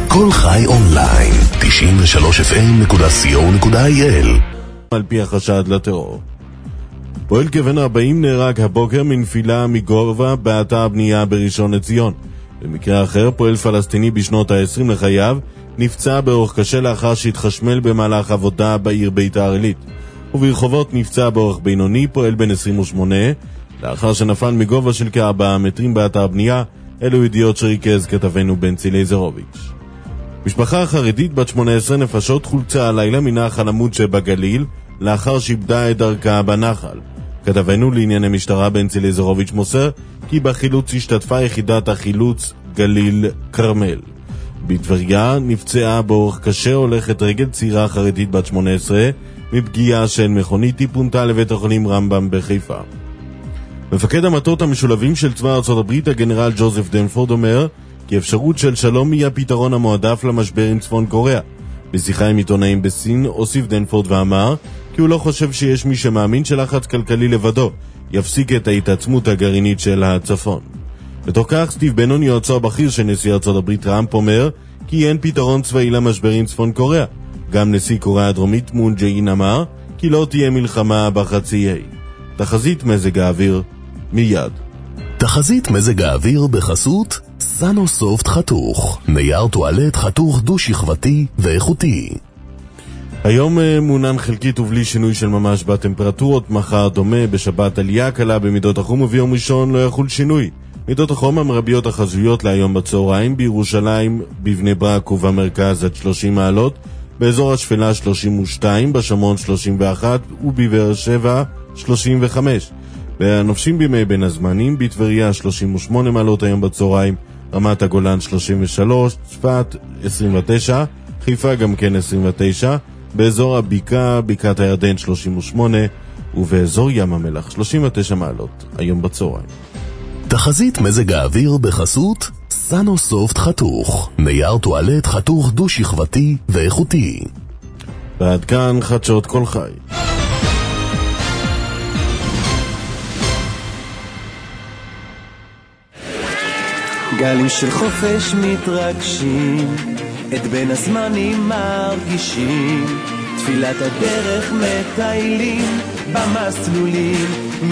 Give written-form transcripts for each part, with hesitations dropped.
כל חי אונליין, 93fm.co.il. על פי החשד לטרור. פועל כבן 40 נהרג הבוקר מנפילה מגובה באתר בנייה בראשון לציון. במקרה אחר, פועל פלסטיני בשנות ה-20 לחייו נפצע באורח קשה לאחר שהתחשמל במהלך עבודה בעיר ביתר עילית. וברחובות נפצע באורח בינוני פועל בן 28 לאחר שנפל מגובה של כ4 מטרים באתר בנייה. אלו ידיעות שריכז כתבנו בנצי לייזרוביץ'. משפחה חרדית בת 18 נפשות חולצה הלילה מנחל עמוד שבגליל לאחר שאיבדה את דרכה בנחל. כתבנו לענייני משטרה בנצי לייזרוביץ' מוסר כי בחילוץ השתתפה יחידת החילוץ גליל קרמל. בטבריה נפצעה באורח קשה הולכת רגל צעירה חרדית בת 18 מפגיעה של מכונית. היא פונתה לבית החולים רמב"ם בחיפה. מפקד המטות המשולבים של צבא ארצות הברית הגנרל ג'וזף דנפורד אומר כי אפשרות של שלום היא הפתרון המועדף למשבר עם צפון קוריאה. בשיחה עם עיתונאים בסין הוסיף דנפורד ואמר כי הוא לא חושב שיש מי שמאמין שלחץ כלכלי לבדו יפסיק את ההתעצמות הגרעינית של הצפון. בתוך כך סטיב בנון, יועצו הבכיר של נשיא ארצות הברית טראמפ, אומר כי אין פתרון צבאי למשבר עם צפון קוריאה. גם נשיא קוריאה הדרומית מון ג'אין אמר כי לא תהיה מלחמה בחצי האי. תחזית מזג האוויר מיד. תחזית מזג האוויר בחסות סנוסופט חתוך, נייר טואלט חתוך דו-שכבתי ואיכותי. היום מונן חלקית ובלי שינוי של ממש בטמפרטורות. מחר דומה, בשבת עלייה קלה במידות החום, וביום ראשון לא יחול שינוי. מידות החום המרביות החזויות להיום בצהריים: בירושלים, בבני ברק ובמרכז עד 30 מעלות, באזור השפלה 32, בשמון 31 ובבאר שבע 35. בנופשים בימי בין הזמנים: בטבריה 38 מעלות היום בצהריים, רמת הגולן 33, צפת 29, חיפה גם כן 29, באזור הבקעה, בקעת הירדן 38, ובאזור ים המלח 39 מעלות היום בצהריים. תחזית מזג האוויר בחסות סנוסופט חתוך, נייר טואלט חתוך דו-שכבתי ואיכותי. ועד כאן חדשות כל חי. גלים של חופש מתרגשים, את בין הזמנים מרגישים, תפילת הדרך מטיילים, במסלולים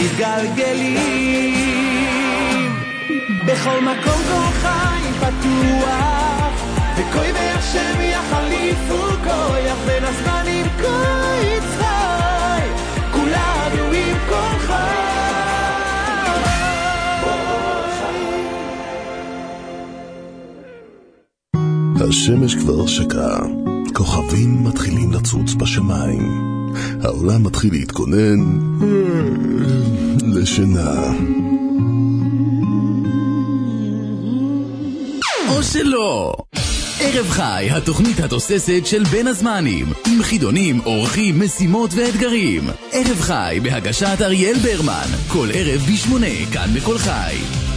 מתגלגלים. בכל מקום כל חיים פתוח, וכוי והשם יחליפו כוח, בין הזמנים כוי צחי, כולנו עם כל חיים. השמש כבר שקעה, כוכבים מתחילים לצוץ בשמיים, העולם מתחיל להתכונן לשינה. או שלא. ערב חי, התוכנית התוססת של בין הזמנים, עם חידונים, אורחים, משימות ואתגרים. ערב חי בהגשת אריאל ברמן, כל ערב ב8, כאן בכל חי.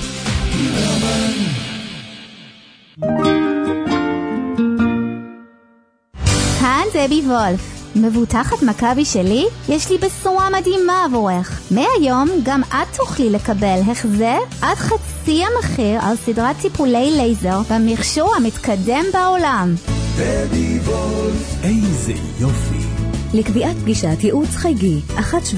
כאן דבי וולף, מבוטחת מכבי שלי. יש לי בשורה מדהימה עבורך. מהיום גם את תוכלי לקבל החזר עד חצי המחיר על סדרת טיפולי לייזר במכשור המתקדם בעולם. דבי וולף, איזה יופי. לקביעת פגישת ייעוץ חייגי 1-700-500-401.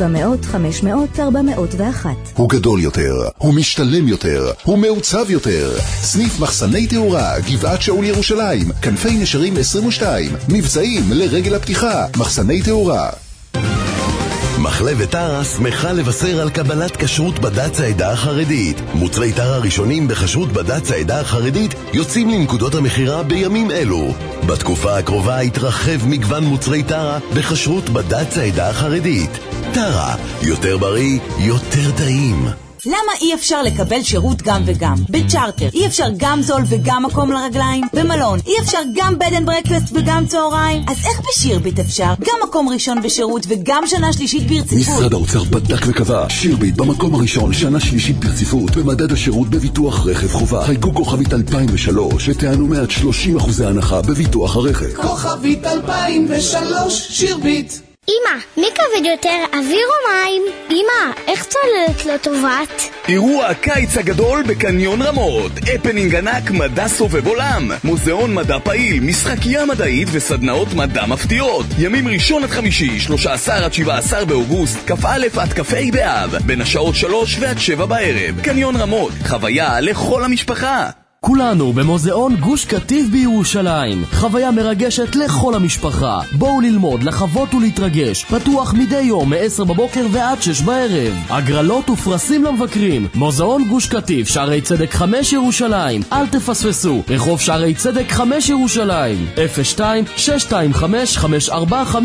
הוא גדול יותר, הוא משתלם יותר, הוא מעוצב יותר. סניף מחסני תאורה, גבעת שאול ירושלים, כנפי נשרים 22, מבצעים לרגל הפתיחה, מחסני תאורה. מחלבת טרה שמחה לבשר על קבלת כשרות בד"ץ העדה החרדית. מוצרי טרה ראשונים בכשרות בד"ץ העדה החרדית יוצאים לנקודות המחירה בימים אלו. בתקופה הקרובה יתרחב מגוון מוצרי טרה בכשרות בד"ץ העדה החרדית. טרה, יותר בריא, יותר טעים. למה אי אפשר לקבל שירות גם וגם? בצ'ארטר אי אפשר גם זול וגם מקום לרגליים? במלון אי אפשר גם בד אנד ברקפסט וגם צהריים? אז איך בשירביט אפשר? גם מקום ראשון בשירות וגם שנה שלישית ברציפות. משרד האוצר בדק וקבע, שירביט במקום הראשון שנה שלישית ברציפות במדד השירות בביטוח רכב חובה. חייגו כוכבית 2003 ותענו מעט 30% הנחה בביטוח הרכב. כוכבית 2003 שירביט. אמא, מי כבד יותר, אוויר או מים? אמא, איך צוללת לא טובת? אירוע הקיץ הגדול בקניון רמות, הפנינג ענק, מדע סובב עולם, מוזיאון מדע פעיל, משחקייה מדעית וסדנאות מדע מפתיעות. ימים ראשון עד חמישי, 13 עד 17 באוגוסט, כ"א עד כ"ה באב, בין השעות 3 ועד 7 בערב. קניון רמות, חוויה לכל המשפחה. כולנו במוזיאון גוש קטיף בירושלים. חוויה מרגשת לכל המשפחה. בואו ללמוד, לחוות ולהתרגש. פתוח מדי יום מ-10 בבוקר ועד 6 בערב. הגרלות ופרסים למבקרים. מוזיאון גוש קטיף, שערי צדק 5 ירושלים. אל תפספסו. רחוב שערי צדק 5 ירושלים. 02-625-5456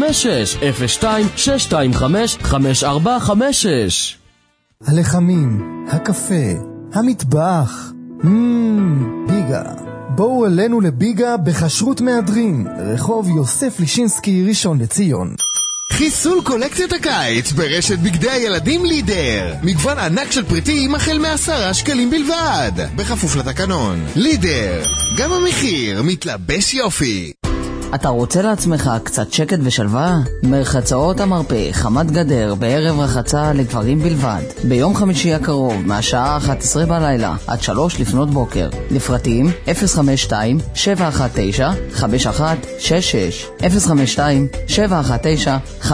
02-625-5456. הלחמים, הקפה, המטבח. ביגה. בואו אלינו לביגה בחשרות מהדרין, רחוב יוסף לישינסקי ראשון לציון. חיסול קולקציית הקיץ ברשת בגדי הילדים לידר. מגוון ענק של פריטים החל מ10 שקלים בלבד, בכפוף לתקנון. לידר, גם המחיר מתלבש יופי. אתה רוצה לעצמך קצת שקט ושלווה? מרחצאות המרפא, חמת גדר, בערב רחצה לגברים בלבד. ביום חמישי הקרוב, מהשעה 11 בלילה עד 3 לפנות בוקר. לפרטים 052-719-5166 052-719-5166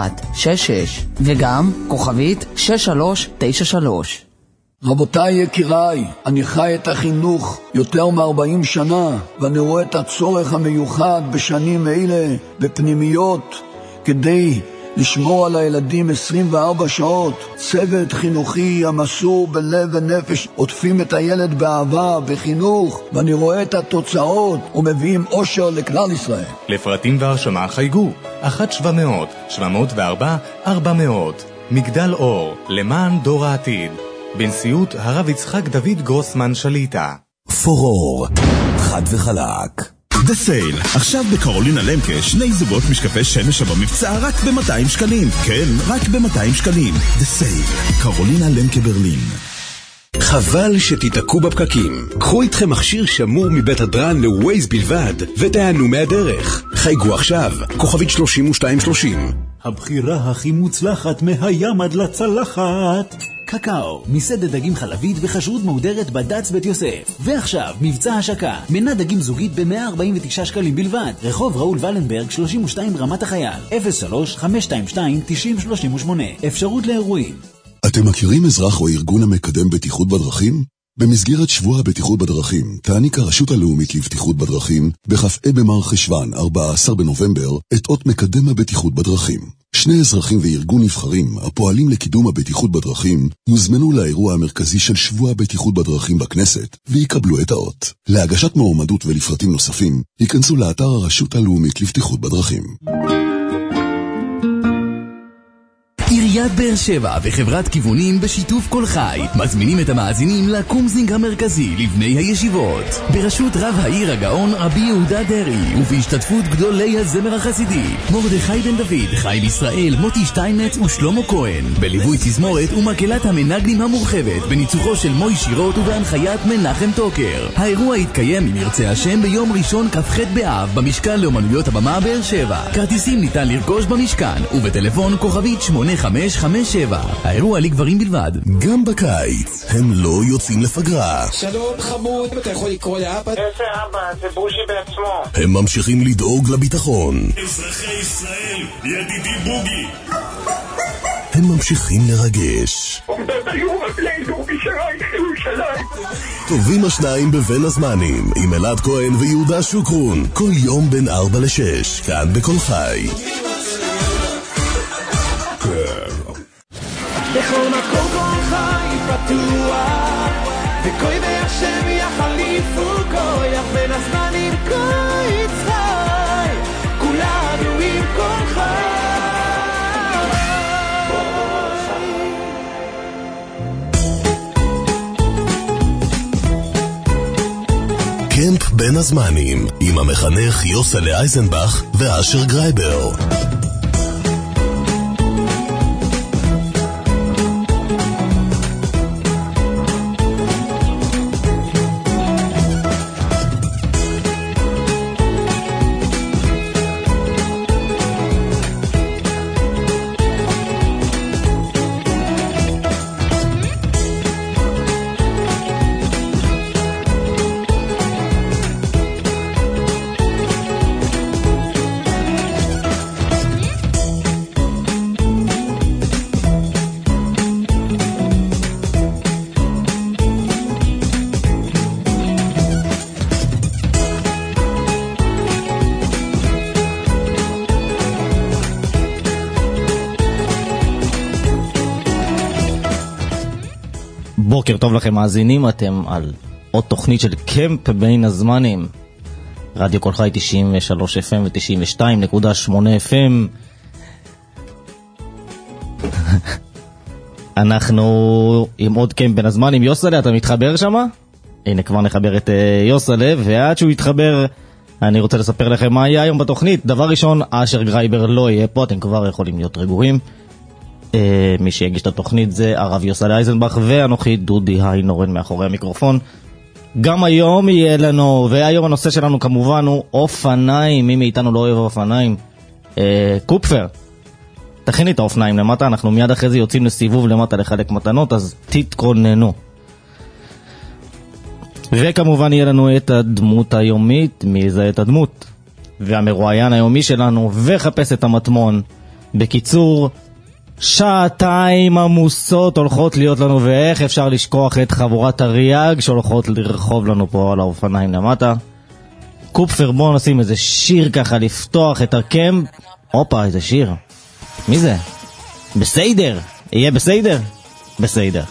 וגם כוכבית 6393. רבותיי יקיריי, אני חי את החינוך יותר מ-40 שנה, ואני רואה את הצורך המיוחד בשנים אלה בפנימיות כדי לשמור על הילדים 24 שעות. צוות חינוכי המסור בלב ונפש עוטפים את הילד באהבה וחינוך, ואני רואה את התוצאות ומביאים אושר לכלל ישראל. לפרטים והרשמה חייגו 1-700-704-400. מגדל אור, למען דור העתיד. בנשיאות הרב יצחק דוד גרוסמן שליטה. פורור, חד וחלק. The Sale, עכשיו בקרולינה למקה 2 זוגות משקפי שמש במבצע רק ב-200 שקלים. כן, רק ב-200 שקלים. The Sale, קרולינה למקה ברלין. חבל שתתעקו בפקקים. קחו איתכם מכשיר שמור מבית הדרן לווייז בלבד ותענו מהדרך. חייגו עכשיו, כוכבית 3230. הבחירה הכי מוצלחת מהים עד לצלחת. קקאו, מסעדת דגים חלבית וחשרות מהודרת בד"ץ בית יוסף. ועכשיו, מבצע השקה, מנה דגים זוגית ב-149 שקלים בלבד. רחוב ראול ולנברג 32 רמת החייל. 03-522-9038. אפשרות לאירועים. אתם מכירים אזרח או ארגון המקדם בטיחות בדרכים? במסגרת שבוע הבטיחות בדרכים, תעניק הרשות הלאומית לבטיחות בדרכים בכ"ה במרחשוון 14 בנובמבר את אות מקדם הבטיחות בדרכים. 2 אזרחים וארגון נבחרים הפועלים לקידום הבטיחות בדרכים יוזמנו לאירוע המרכזי של שבוע הבטיחות בדרכים בכנסת ויקבלו את האות. להגשת מועמדות ולפרטים נוספים ייכנסו לאתר הרשות הלאומית לבטיחות בדרכים. עיריית באר שבע וחברת כיוונים בשיתוף כל חי מזמינים את המאזינים לקומזינג המרכזי לבני הישיבות בראשות רב העיר הגאון רבי יהודה דרי ובהשתתפות גדולי הזמר החסידי מרדכי בן דוד, חיים ישראל, מוטי שטיינץ ושלמה כהן בליווי תזמורת ומקהלת המנגנים המורחבת בניצוחו של מוי שירות ובהנחיית מנחם טוקר. האירוע יתקיים אם ירצה השם ביום ראשון כ"ח באב במשכן לאומנויות הבמה באר שבע. כרטיסים ניתן לרכוש במשכן ובטלפון כוכבית 8557. האירוע לגברים בלבד. גם בקיץ הם לא יוצאים לפגרה. שלום חמוד, אתה יכול לקרוא לאבא? איזה אבא? זה בושי בעצמו. הם ממשיכים לדאוג לביטחון. אזרחי ישראל, ידידי בוגי. הם ממשיכים לרגש. עומדות היו רגלינו בשערייך ירושלים. טובים השניים בבין הזמנים עם אלעד כהן ויהודה שוקרון כל יום בין 4 ל-6 כאן בכל חי. בכל מקום כל חי פתוח וקוי בהשם יחליפו כויח בין הזמנים כוי צחי כולנו עם כל חי. קמפ בין הזמנים עם המחנך יוסלה אייזנבך ואשר גרייבר. בוקר טוב לכם מאזינים, אתם על עוד תוכנית של קמפ בין הזמנים, רדיו כל חי 93 FM ו-92.8 FM. אנחנו עם עוד קמפ בין הזמנים. יוסלה, אתה מתחבר שמה? הנה, כבר נחבר את יוסלה, ועד שהוא יתחבר אני רוצה לספר לכם מה יהיה היום בתוכנית. דבר ראשון, אשר גרייבר לא יהיה פה, אתם כבר יכולים להיות רגועים. מי שיגיש את התוכנית זה הרב יוסלה אייזנבך ואנוכי דודי היינורן מאחורי המיקרופון. גם היום יהיה לנו, והיום הנושא שלנו כמובן הוא אופניים. מי מאיתנו לא אוהב אופניים? קופפר, תכיני את האופניים למטה, אנחנו מיד אחרי זה יוצאים לסיבוב למטה לחלק מתנות, אז תתכוננו. וכמובן יהיה לנו את הדמות היומית, מי זה את הדמות? והמרואיין היומי שלנו, וחפש את המטמון. בקיצור, שעתיים עמוסות הולכות להיות לנו, ואיך אפשר לשכוח את חבורת הריאג שהולכות לרחוב לנו פה על האופניים למטה. קופפר, בואו נשים איזה שיר ככה לפתוח את הקמפ. הופה, איזה שיר. מי זה? בסדר. יהיה בסדר? בסדר.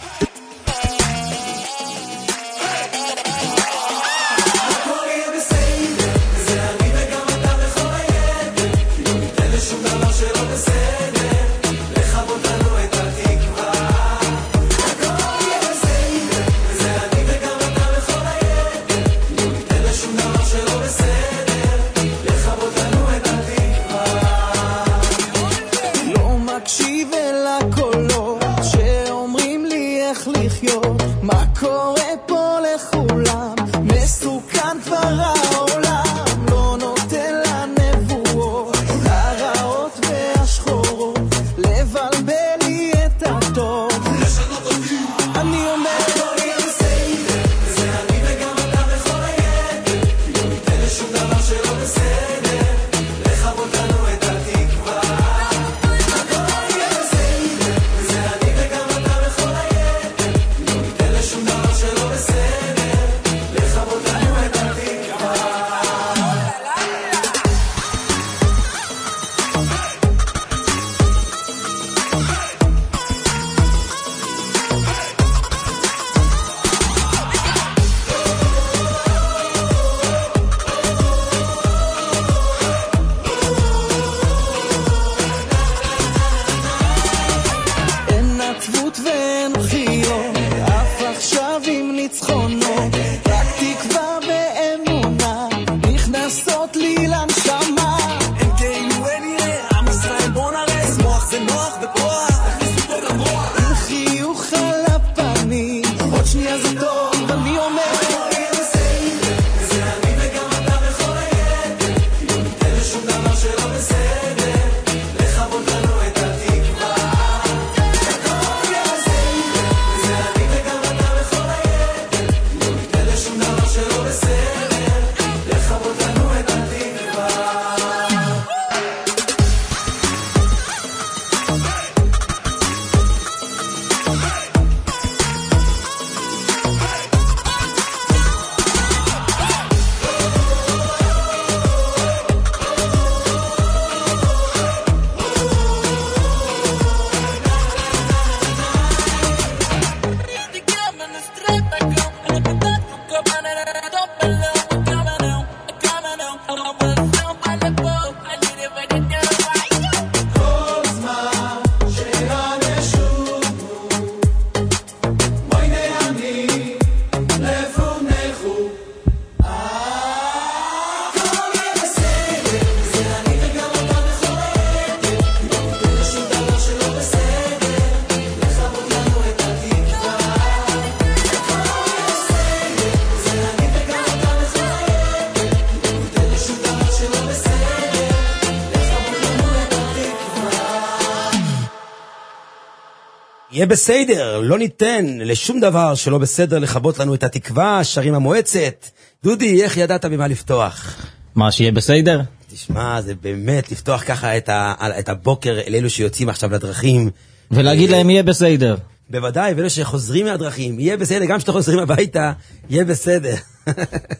יהיה בסדר, לא ניתן לשום דבר שלא בסדר לחבות לנו את התקווה, שרים המועצת. דודי, איך ידעת במה לפתוח? מה, שיהיה בסדר? תשמע, זה באמת לפתוח ככה את הבוקר אל אלו שיוצאים עכשיו לדרכים. ולהגיד להם יהיה בסדר. בוודאי, ואלו שחוזרים מהדרכים, יהיה בסדר, גם שאתה חוזרים הביתה, יהיה בסדר.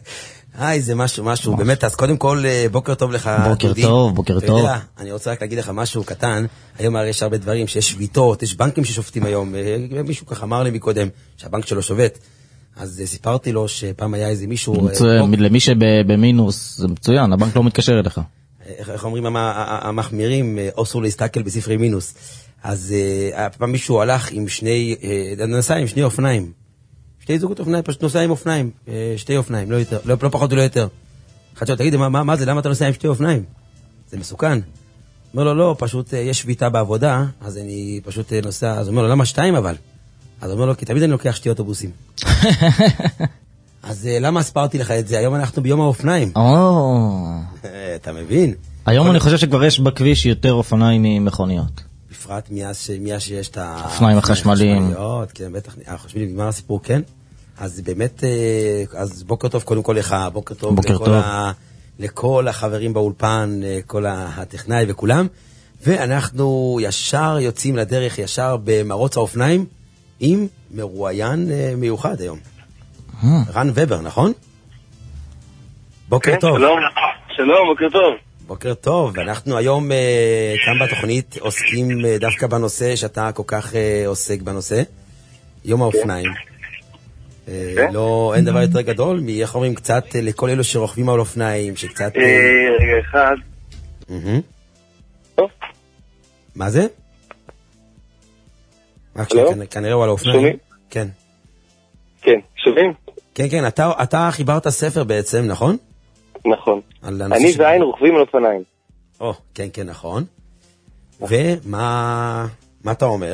זה משהו, באמת, אז קודם כל, בוקר טוב לך, דודי. בוקר טוב. אני רוצה רק להגיד לך משהו קטן, היום הרי יש הרבה דברים, שיש שביתות, יש בנקים ששופטים היום, מישהו ככה אמר לי מקודם, שהבנק שלו שובת, אז סיפרתי לו שפעם היה איזה מישהו... למי שבמינוס, זה מצוין, הבנק לא מתקשר אליך. איך אומרים המחמירים, אסור להסתכל בספרי מינוס. אז פעם מישהו הלך עם נסע עם שני אופניים. שתי זוגות אופניים, פשוט נוסע עם אופניים. שתי אופניים, לא יותר, לא פחות ולא יותר. חדשו, תגיד, מה זה? למה אתה נוסע עם שתי אופניים? זה מסוכן. אומר לו, לא, פשוט יש שביתה בעבודה, אז אני פשוט נוסע, אז אומר לו, למה שתיים אבל? אז אומר לו, כי תמיד אני לוקח שתי אוטובוסים. אז למה הספרתי לך את זה? היום אנחנו ביום האופניים. אתה מבין? היום אני חושב שכבר יש בכביש יותר אופניים ממכוניות. בפרט מאז שיש את האופניים החשמליים. כן, בטח, החשמליים, נגמר הסיפור, כן? אז באמת, אז בוקר טוב קודם כל לך, בוקר טוב לכל החברים באולפן, כל הטכנאי וכולם, ואנחנו ישר יוצאים לדרך, ישר במרוץ האופניים, עם מרואיין מיוחד היום. רן ובר, נכון? בוקר טוב. שלום, בוקר טוב. בוקר טוב, ואנחנו היום כאן בתוכנית עוסקים דווקא בנושא שאתה כל כך עוסק בנושא, יום האופניים. לא, אין דבר יותר גדול, איך אומרים קצת לכל אלו שרוכבים על אופניים, שקצת... רגע אחד. מה זה? כנראה הוא על האופניים. שומעים? כן. כן, שומעים? כן, כן, אתה חיברת ספר בעצם, נכון? נכון. אני ועין רוכבים על אופניים. כן, כן, נכון. ומה אתה אומר?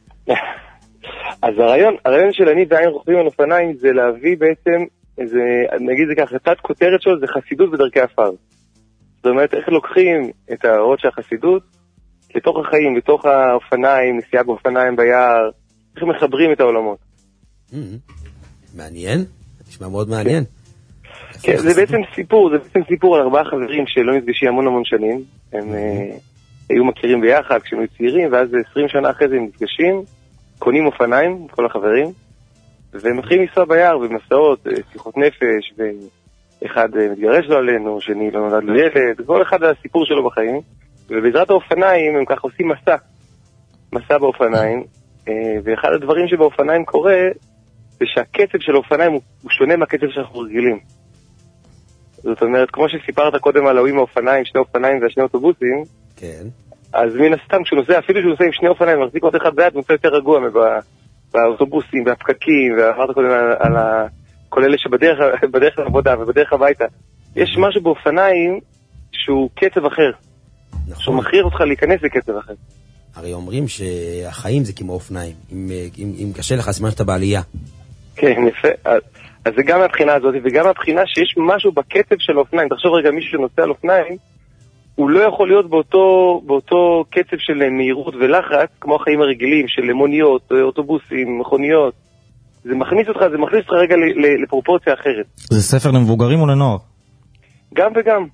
אז הרעיון של אני ועין רוכבים על אופניים זה להביא בעצם, נגיד זה ככה, תת כותרת שלו זה חסידות בדרכי עפר. זאת אומרת, איך לוקחים את האורות של החסידות לתוך החיים, לתוך האופניים, נסיעה באופניים ביער, איך מחברים את העולמות. מעניין, נשמע מאוד מעניין. כן, זה בעצם סיפור על 4 חברים שלא נפגשים המון שנים, הם היו מכירים ביחד כשהם היו צעירים, ואז 20 שנה אחרי זה הם נפגשים, קונים אופניים, כל החברים, והם מתחילים לנסוע ביער במסעות, שיחות נפש, ואחד מתגרש לו עלינו, שני לא נולד לו ילד, כל אחד הסיפור שלו בחיים, ובעזרת האופניים הם ככה עושים מסע באופניים, ואחד הדברים שבאופניים קורה, זה שהקצב של האופניים הוא שונה מהקצב שאנחנו רגילים. זאת אומרת, כמו שסיפרת קודם על ההוא האופניים, 2 אופניים והשני אוטובוסים, כן. אז מן הסתם כשהוא נוסע, אפילו שהוא נוסע עם 2 אופניים, מחזיק עוד אחד ביד, הוא נוסע יותר רגוע באוטובוסים, בהפקקים, ואמרת קודם על כל אלה שבדרך לעבודה ובדרך הביתה. יש משהו באופניים שהוא קצב אחר. שהוא מכריח אותך להיכנס לקצב אחר. הרי אומרים שהחיים זה כמו אופניים. אם קשה לך, סימן שאתה בעלייה. כן, יפה. אז זה גם מהבחינה הזאת, וגם מהבחינה שיש משהו בקצב של האופניים. תחשוב רגע, מישהו שנוסע על אופניים, הוא לא יכול להיות באותו קצב של מהירות ולחץ, כמו החיים הרגילים, של מוניות, אוטובוסים, מכוניות. זה מכניס אותך רגע לפרופורציה אחרת. זה ספר למבוגרים או לנוער? גם וגם.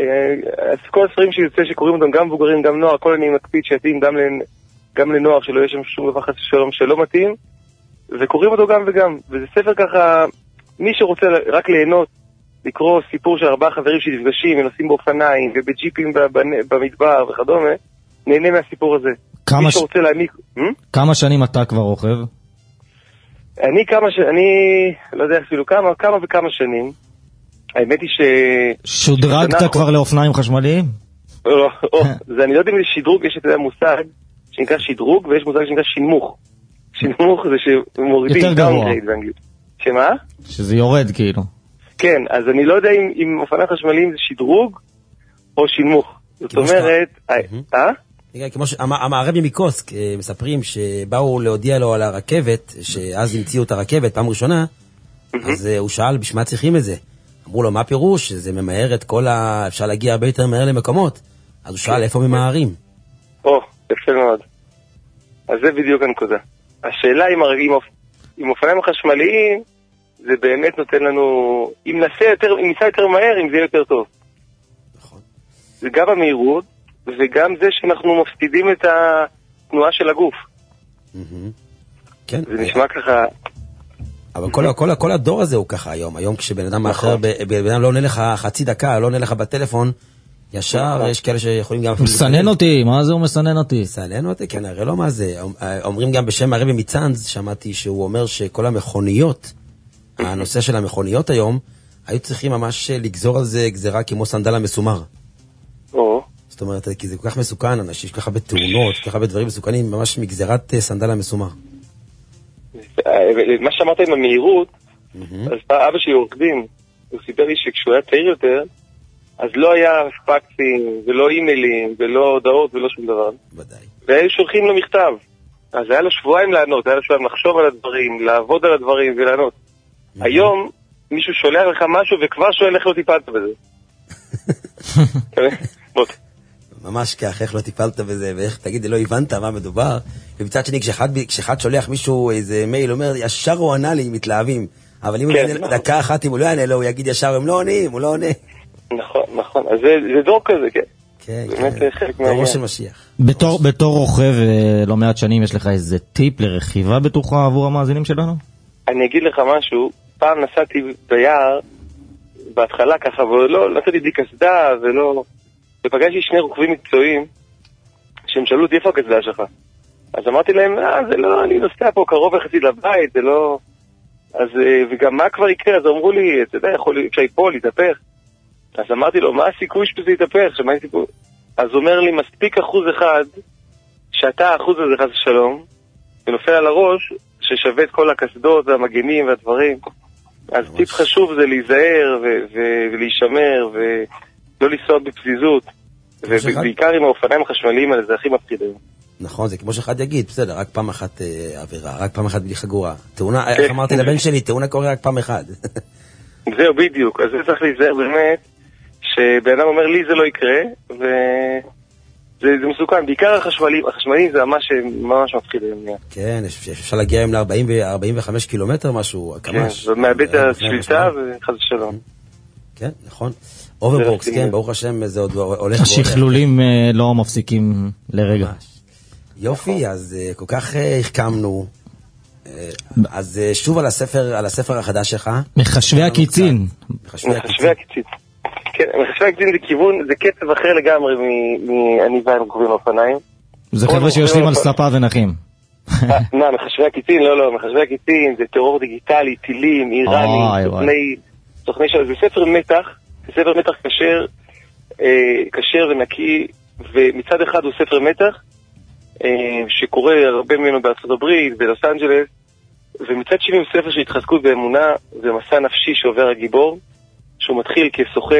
כל הספרים שיוצא שקוראים אותם, גם מבוגרים, גם נוער, כל אני מקפיד שיתאים גם לנוער, שלא יש שם שום דבר חס ושלום שלא מתאים, וקוראים אותו גם וגם. וזה ספר ככה, מי שרוצה רק ליהנות, לקרוא סיפור של 4 חברים שנפגשים, ונוסעים באופניים, ובג'יפים במדבר וכדומה, נהנה מהסיפור הזה. מי שרוצה להעמיק... כמה שנים אתה כבר רוכב? אני לא יודע אפילו כמה וכמה שנים. האמת היא שודרגת כבר לאופניים חשמליים? זה אני לא יודע אם זה שדרוג, יש את המושג שנקרא שדרוג, ויש מושג שנקרא שינמוך. שינמוך זה שמורידים יותר גרוע. שמה? שזה יורד כאילו. כן, אז אני לא יודע אם אופניים חשמליים זה שדרוג או שינמוך. זאת אומרת... כמו שהמערבי מקוסק מספרים שבאו להודיע לו על הרכבת, שאז המציאו את הרכבת פעם ראשונה, אז הוא שאל בשמה צריכים את זה. אמרו לו, מה פירוש? זה ממהר את כל אפשר להגיע הרבה יותר מהר למקומות. אז הוא שאל, איפה ממהרים? יפה מאוד. אז זה בדיוק הנקודה. השאלה עם אופניים החשמליים, זה באמת נותן לנו, אם ניסע יותר מהר, אם זה יותר טוב. נכון. זה גם המהירות, וגם זה שאנחנו מפסידים את התנועה של הגוף. כן. זה נשמע ככה... אבל כל הדור הזה הוא ככה היום. היום כשבן אדם אחר, בן אדם לא עונה לך חצי דקה, לא עונה לך בטלפון, ישר יש כאלה שיכולים גם... מסנן אותי, מה זה הוא מסנן אותי? מסנן אותי, כן, הרי לא מה זה. אומרים גם בשם הרבי מצנז, שמעתי שהוא אומר שכל המכוניות, הנושא של המכוניות היום, היו צריכים ממש לגזור על זה גזרה כמו סנדל המסומר. זאת אומרת, כי זה כל כך מסוכן, אנשים ככה בתאונות, ככה בדברים מסוכנים, ממש מגזרת סנדל המסומר. מה שאמרת עם המהירות, אז אבא שלי עורך דין, הוא סיפר לי שכשהוא היה צעיר יותר, אז לא היה פקסים, ולא אימיילים, ולא הודעות, ולא שום דבר. ודאי. והיו שולחים לו מכתב. אז היה לו שבועיים לענות, היה לו שבועיים לחשוב על הדברים, לעבוד על הדברים ולענות. היום מישהו שולח לך משהו וכבר שואל איך לא טיפלת בזה. ממש כך, איך לא טיפלת בזה, ואיך תגיד, לא הבנת מה מדובר. ובצד שני, כשאחד שולח מישהו איזה מייל, אומר, ישר הוא ענה לי, מתלהבים. אבל אם הוא יענה דקה אחת, אם הוא לא יענה לו, הוא יגיד ישר, הם לא עונים, הוא לא עונה. נכון, אז זה דור כזה, כן. כן, דורו של משיח. בתור רוכב לא מעט שנים, יש לך איזה טיפ לרכיבה בטוחה עבור המאזינים שלנו? אני אגיד לך משהו, פעם נסעתי ביער, בהתחלה ככה, ולא נסעתי בלי קסדה, ופגשתי שני רוכבים מקצועיים, שהם שאלו אותי איפה הקסדה שלך. אז אמרתי להם, זה לא, אני נוסע פה קרוב יחסית לבית, זה לא... אז, וגם מה כבר יקרה? אז אמרו לי, אתה יודע, אפשר ליפול, להתהפך. אז אמרתי לו, מה הסיכוי שזה יתהפך? אז הוא אומר לי, מספיק 1%, שאתה 1% הזה חס ושלום, ונופל על הראש, ששווה את כל הקסדות והמגנים והדברים. אז טיפ חשוב זה להיזהר ולהישמר ולא לנסוע בפזיזות. ובעיקר עם האופניים החשמליים האלה, זה הכי מפחיד היום. נכון, זה כמו שאחד יגיד, בסדר, רק פעם אחת עבירה, רק פעם אחת בלי חגורה. תאונה, איך אמרתי לבן שלי, תאונה קורה רק פעם אחת. זהו, בדיוק. אז זה צריך להיזהר באמת, שבן אדם אומר לי זה לא יקרה, וזה מסוכן. בעיקר החשמליים זה ממש מפחיד היום. כן, אפשר להגיע היום ל-45 קילומטר משהו, כמש. ומאבד את השליטה וחס ושלום. כן, נכון. אוברבוקס, כן, ברוך השם, זה עוד הולך. השכלולים לא מפסיקים לרגע. יופי, אז כל כך החכמנו. אז שוב על הספר החדש שלך. מחשבי הקיצין. מחשבי הקיצין. כן, מחשבי הקיצין זה כיוון, זה קצב אחר לגמרי מאני ואני קוראים אופניים. זה חבר'ה שיושבים על ספה ונחים. מחשבי הקיצין, לא, מחשבי הקיצין זה טרור דיגיטלי, טילים, איראנים, סוכני של... זה ספר מתח, זה ספר מתח קשר ונקי, ומצד אחד הוא ספר מתח, שקורה הרבה ממנו בארצות הברית, בלוס אנג'לס, ומצד שני הוא ספר של התחזקות באמונה, זה מסע נפשי שעובר הגיבור, שהוא מתחיל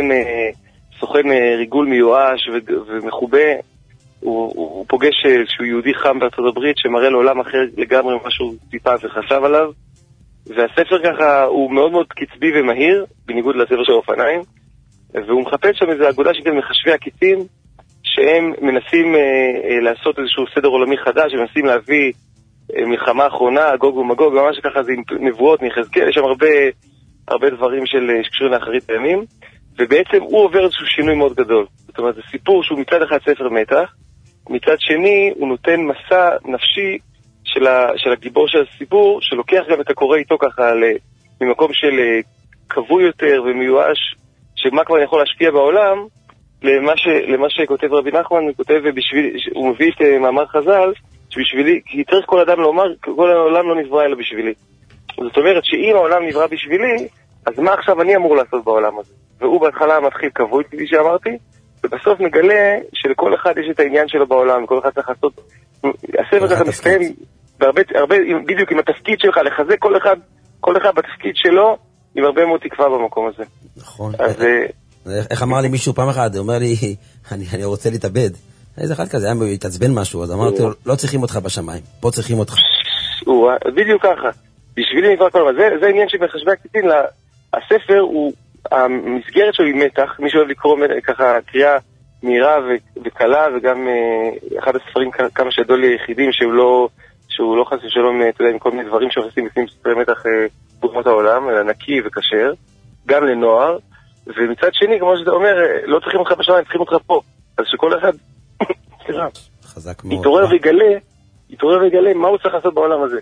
כסוכן ריגול מיואש ומחובה, הוא פוגש שהוא יהודי חם בארצות הברית, שמראה לעולם אחר לגמרי ממה שהוא טיפה וחשב עליו, והספר ככה הוא מאוד מאוד קצבי ומהיר, בניגוד לספר של האופניים, והוא מחפש שם איזו אגודה של מחשבי הקיצין, שהם מנסים לעשות איזשהו סדר עולמי חדש, ומנסים להביא מלחמה אחרונה, גוג ומגוג, ממש ככה זה עם נבואות, מחזקאל, יש שם הרבה דברים שקשורים לאחרית הימים, ובעצם הוא עובר איזשהו שינוי מאוד גדול. זאת אומרת, זה סיפור שהוא מצד אחד ספר מתח, מצד שני הוא נותן מסע נפשי של הגיבור של הסיפור, שלוקח גם את הקורא איתו ככה ממקום של קבוי יותר ומיואש, שמה כבר יכול להשפיע בעולם, למה שכותב רבי נחמן, הוא מביא את מאמר חז"ל, שבשבילי, כי צריך כל אדם לומר, כל העולם לא נברא אלא בשבילי. זאת אומרת שאם העולם נברא בשבילי, אז מה עכשיו אני אמור לעשות בעולם הזה? והוא בהתחלה מתחיל קבוי, כפי שאמרתי, ובסוף מגלה שלכל אחד יש את העניין שלו בעולם, וכל אחד צריך לעשות... הספר ככה מסתיים בדיוק עם התפקיד שלך, לחזק כל אחד בתפקיד שלו, עם הרבה מאוד תקווה במקום הזה. נכון. איך אמר לי מישהו פעם אחת, הוא אומר לי, אני רוצה להתאבד. איזה אחד כזה, היה התעצבן משהו, אז אמרתי לו, לא צריכים אותך בשמיים, פה צריכים אותך. בדיוק ככה. בשבילי נברא כל הזמן. זה העניין שבחשבי הקיצין, הספר הוא, המסגרת שלו היא מתח, מי שאוהב לקרוא ככה קריאה מהירה וקלה, וגם אחד הספרים כמה שידול ליחידים שהוא לא חס ושלום, אתה יודע, עם כל מיני דברים שעושים בפנים ספרי מתח ברמות העולם, אלא נקי וקשר, גם לנוער, ומצד שני, כמו שאתה אומר, לא צריכים אותך בשמיים, צריכים אותך פה. אז שכל אחד, חזק מאוד. יתעורר ויגלה מה הוא צריך לעשות בעולם הזה.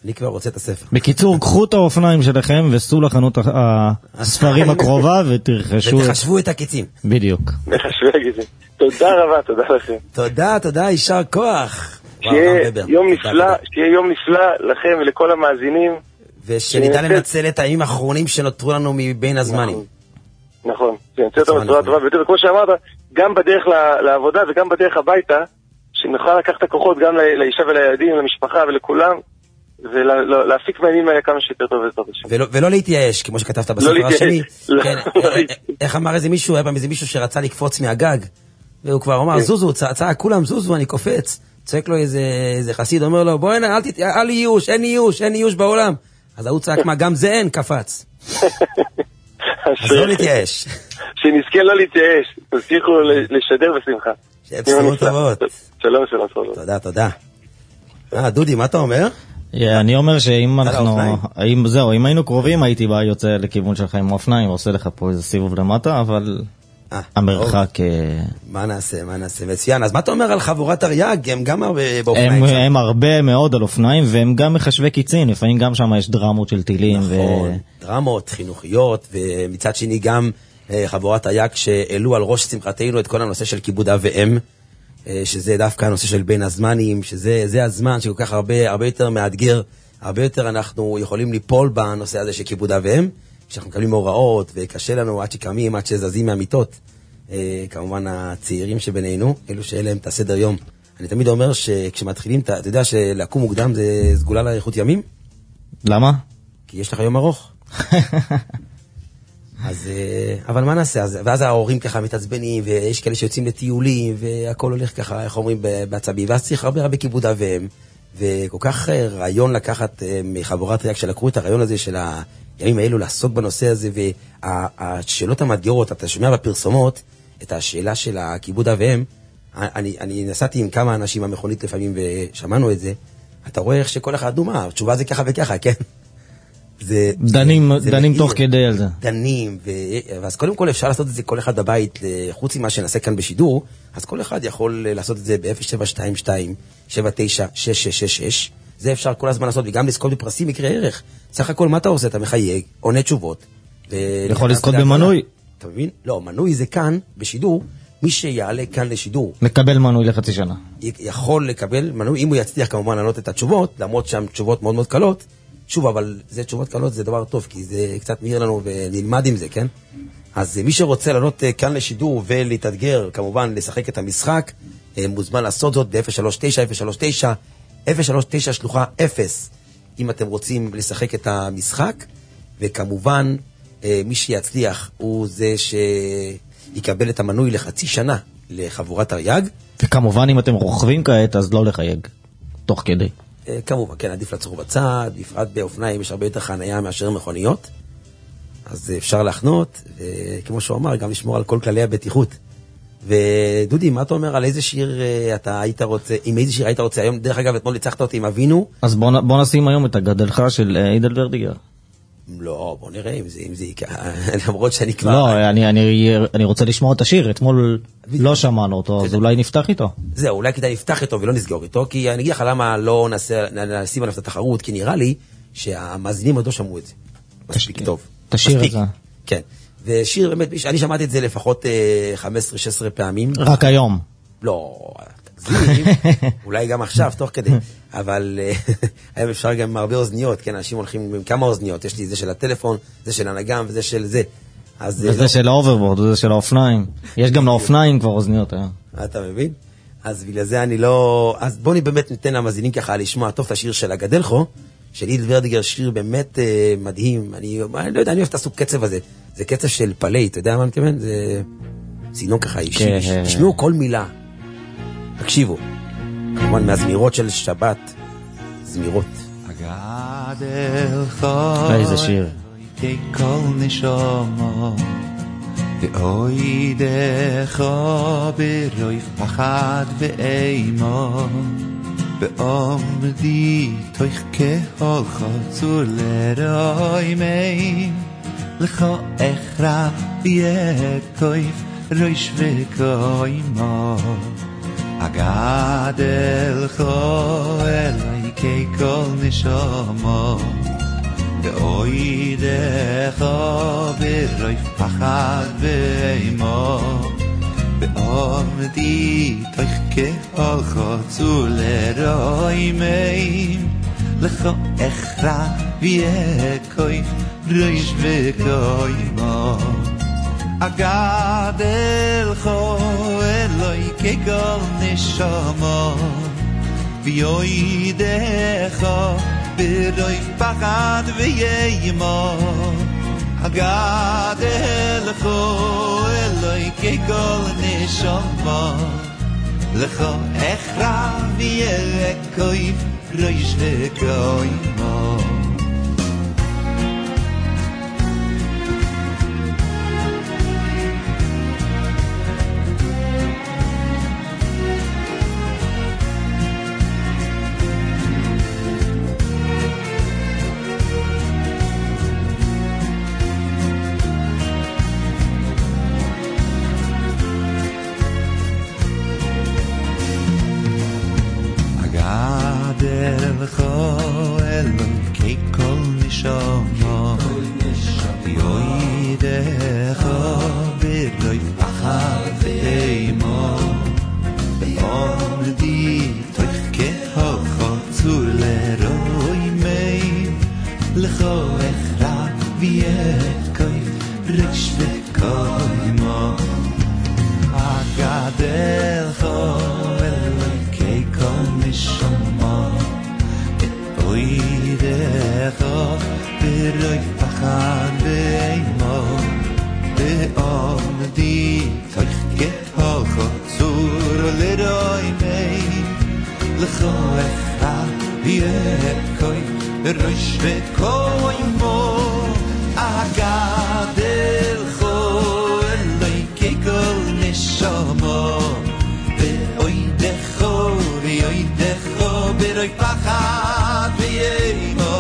אני כבר רוצה את הספר. בקיצור, קחו את האופניים שלכם וסעו לחנות הספרים הקרובה ותרחשו. ותחשבו את הקיצים. בדיוק. נחשבו את הקיצים. תודה רבה, תודה לכם. תודה, יישר כוח. שיהיה יום נפלא לכם ולכל המאזינים. ושנדע לנצל את הימים האחרונים שנותרו לנו מבין הזמנים. נכון, שנצא אותם בצורה טובה ביותר, וכמו שאמרת, גם בדרך לעבודה וגם בדרך הביתה, שנוכל לקחת את הכוחות גם לאישה ולילדים, למשפחה ולכולם, ולהפיק מהימים האלה כמה שיותר טוב וטוב. ולא להתייאש, כמו שכתבת בספר השני. איך אמר איזה מישהו, היה פעם איזה מישהו שרצה לקפוץ מהגג, והוא כבר אמר, זוזו, צעק, כולם זוזו, אני קופץ. צועק לו איזה חסיד, אומר לו, בוא הנה, אל ייאוש, אין ייאוש בעולם. אז הוא צעק, מה, גם זה אין, קפץ. אז לא להתייאש. שנזכה לא להתייאש, תמשיכו לשדר בשמחה. שיהיה בשורות טובות. שלום. תודה. דודי, מה אתה אומר? אני אומר שאם אם היינו קרובים, הייתי בא יוצא לכיוון שלך עם האופניים, עושה לך פה איזה סיבוב למטה, אבל המרחק... מה נעשה? מצוין. אז מה אתה אומר על חבורת אריאג? הם גם הרבה באופניים. הם הרבה מאוד על אופניים, והם גם מחשבי קיצין. לפעמים גם שם יש דרמות של טילים. נכון, דרמות חינוכיות, ומצד שני גם חבורת אריאג שהעלו על ראש שמחתנו את כל הנושא של כיבוד אב ואם, שזה דווקא הנושא של בין הזמנים, שזה הזמן שכל כך הרבה יותר מאתגר, הרבה יותר אנחנו יכולים ליפול בנושא הזה של כיבוד אב ואם, כשאנחנו מקבלים הוראות, וקשה לנו עד שקמים, עד שזזים מהמיטות. כמובן הצעירים שבינינו, אלו שאלה להם את הסדר יום. אני תמיד אומר שכשמתחילים, אתה יודע שלקום מוקדם זה סגולה לאריכות ימים? למה? כי יש לך יום ארוך. אבל מה נעשה? ואז ההורים ככה מתעצבנים, ויש כאלה שיוצאים לטיולים, והכל הולך ככה, איך אומרים, בעצבי. ואז צריך הרבה כיבוד אב ואם, וכל כך רעיון לקחת מחבורת ריאק שלקחו את הרעיון הזה של הימים האלו לעסוק בנושא הזה, והשאלות המאתגרות, אתה שומע בפרסומות את השאלה של הכיבוד אב ואם. אני נסעתי עם כמה אנשים במכונית לפעמים ושמענו את זה, אתה רואה איך שכל אחד דומה, התשובה זה ככה וככה, כן? דנים תוך כדי על זה. דנים, ואז קודם כל אפשר לעשות את זה כל אחד בבית, חוץ ממה שנעשה כאן בשידור, אז כל אחד יכול לעשות את זה ב-0722-796666, זה אפשר כל הזמן לעשות, וגם לזכות בפרסים יקרה ערך. סך הכל מה אתה עושה? אתה מחייג, עונה תשובות. יכול לזכות במנוי. אתה מבין? לא, מנוי זה כאן בשידור, מי שיעלה כאן לשידור. מקבל מנוי לחצי שנה. יכול לקבל מנוי, אם הוא יצליח כמובן לענות את התשובות, למרות שהן תשובות מאוד מאוד קלות, שוב, אבל זה תשובות קלות, זה דבר טוב, כי זה קצת מהיר לנו ונלמד עם זה, כן? אז מי שרוצה לענות כאן לשידור ולהתאתגר, כמובן לשחק את המשחק, מוזמן לעשות זאת ב-039, שלוחה 0, אם אתם רוצים לשחק את המשחק, וכמובן, מי שיצליח הוא זה שיקבל את המנוי לחצי שנה לחבורת אריאג. וכמובן, אם אתם רוכבים כעת, אז לא לחייג, תוך כדי. כמובן, כן, עדיף לעצור בצד, בפרט באופניים יש הרבה יותר חנייה מאשר מכוניות, אז אפשר להחנות, וכמו שהוא אמר, גם לשמור על כל כללי הבטיחות. ודודי, מה אתה אומר על איזה שיר אתה היית רוצה, עם איזה שיר היית רוצה היום? דרך אגב, אתמול ניצחת אותי עם אבינו. אז בוא נשים היום את הגדלך של אידל ורדיגר. לא, בוא נראה אם זה יקרה, למרות שאני כבר... לא, אני רוצה לשמוע את השיר, אתמול לא שמענו אותו, אז אולי נפתח איתו. זהו, אולי כדאי נפתח איתו ולא נסגור איתו, כי אני אגיד לך למה לא נשים עליו את התחרות, כי נראה לי שהמאזינים עוד לא שמעו את זה. מספיק טוב. תשיר את זה. כן, ושיר באמת, אני שמעתי את זה לפחות 15-16 פעמים. רק היום. לא, תגזים, אולי גם עכשיו, תוך כדי. אבל היום אפשר גם עם הרבה אוזניות, כן, אנשים הולכים עם כמה אוזניות, יש לי זה של הטלפון, זה של הנגם וזה של זה. וזה של האוברבורד, וזה של האופניים. יש גם לאופניים כבר אוזניות היום. אתה מבין? אז בגלל זה אני לא... אז בוא באמת ניתן למאזינים ככה לשמוע טוב את השיר של הגדלחו, של אידל ורדיגר, שיר באמת מדהים. אני לא יודע, אני אוהב את הסוג קצב הזה. זה קצב של פלי, אתה יודע מה אני מתכוון? זה סגנון ככה אישי. תשמעו כל מילה. תקשיבו. כמובן מהזמירות של שבת, זמירות. איזה שיר. כל נשמה ואוידך ברוב פחד ואימה בעומדי תוך כהול חצור לרוי מי לך אכרע יהיה כויף ראש וקוימה אגדלך אלוהי ככל נשמה ואוידך ברוב פחד ואימה בעומדי תוך כחוצו לרוימים לך אכרע ויכויף ראש וקוימה אגדלך אלוהי ככל נשמה ויועידך ברוב פחד ואימה אגדלך אלוהי ככל נשמה לך אכרע ויכויף ראש וקוימה אגדלך אלוהי ככל נשמה ויועידך ברוב פחד ואימה בעומדי תוך כחוצו לרוימים לך אכרע ויכויף ראש וקוימה אגדלך אלוהי ככל נשמה ואוידך ברוב פחד ואימה בעומדי תוך כחוצו לרוימים לך אכרע ויכויף ראש וקוימה אגדלך אלוהי ככל נשמה ואוידך ברוב פחד ואימה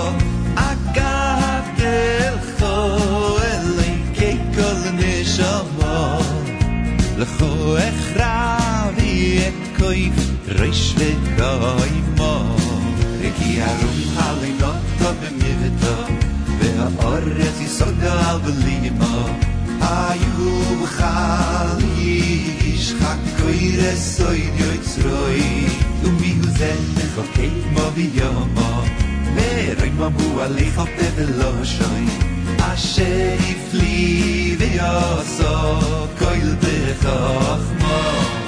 אגדלך אלוהי ככל נשמה לך אכרע ויכויף ראש וקוימה כי הרום הלינותו במבטו והאורץ יסודה בלימה היו בחליש חכוי רסוי יוצרוי ומיהו זה מחוקי כמו ביומו ורוי מבוא עליך ולא שוי אשר יפלי ויעשו כל בחוכמו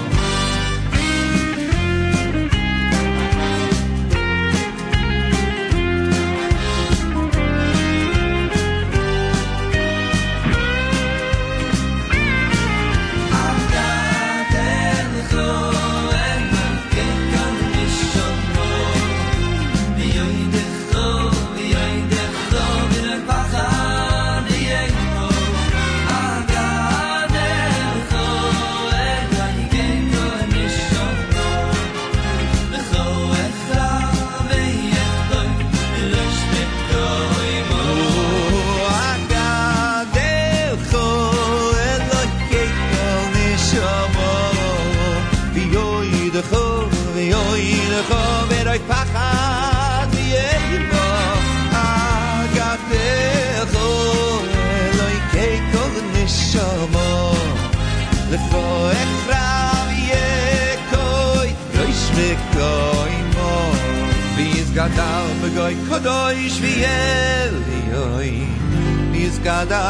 לכו אכרע ויכוי ראש וקוימה ויסגדר בגוי קדוש ויאליוי ויסגדש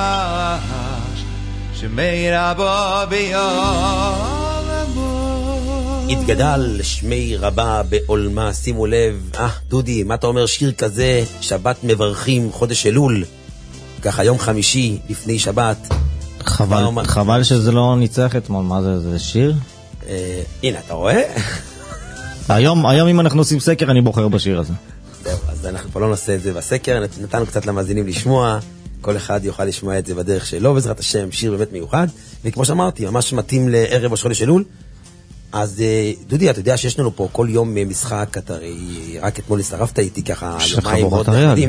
שמי רבו בעולמו התגדל שמי רבה בעולמה. שימו לב, דודי, מה אתה אומר שיר כזה? שבת מברכים חודש אלול, ככה יום חמישי לפני שבת. חבל שזה לא ניצח אתמול. מה זה, זה שיר? הנה, אתה רואה? היום אם אנחנו עושים סקר, אני בוחר בשיר הזה. זהו, אז אנחנו פה לא נעשה את זה בסקר, נתנו קצת למאזינים לשמוע, כל אחד יוכל לשמוע את זה בדרך שלו, בעזרת השם, שיר באמת מיוחד, וכמו שאמרתי, ממש מתאים לערב ראש חודש אלול. אז דודי, אתה יודע שיש לנו פה כל יום משחק, אתה רק אתמול הצטרפת איתי ככה, יומיים מאוד נחמדים.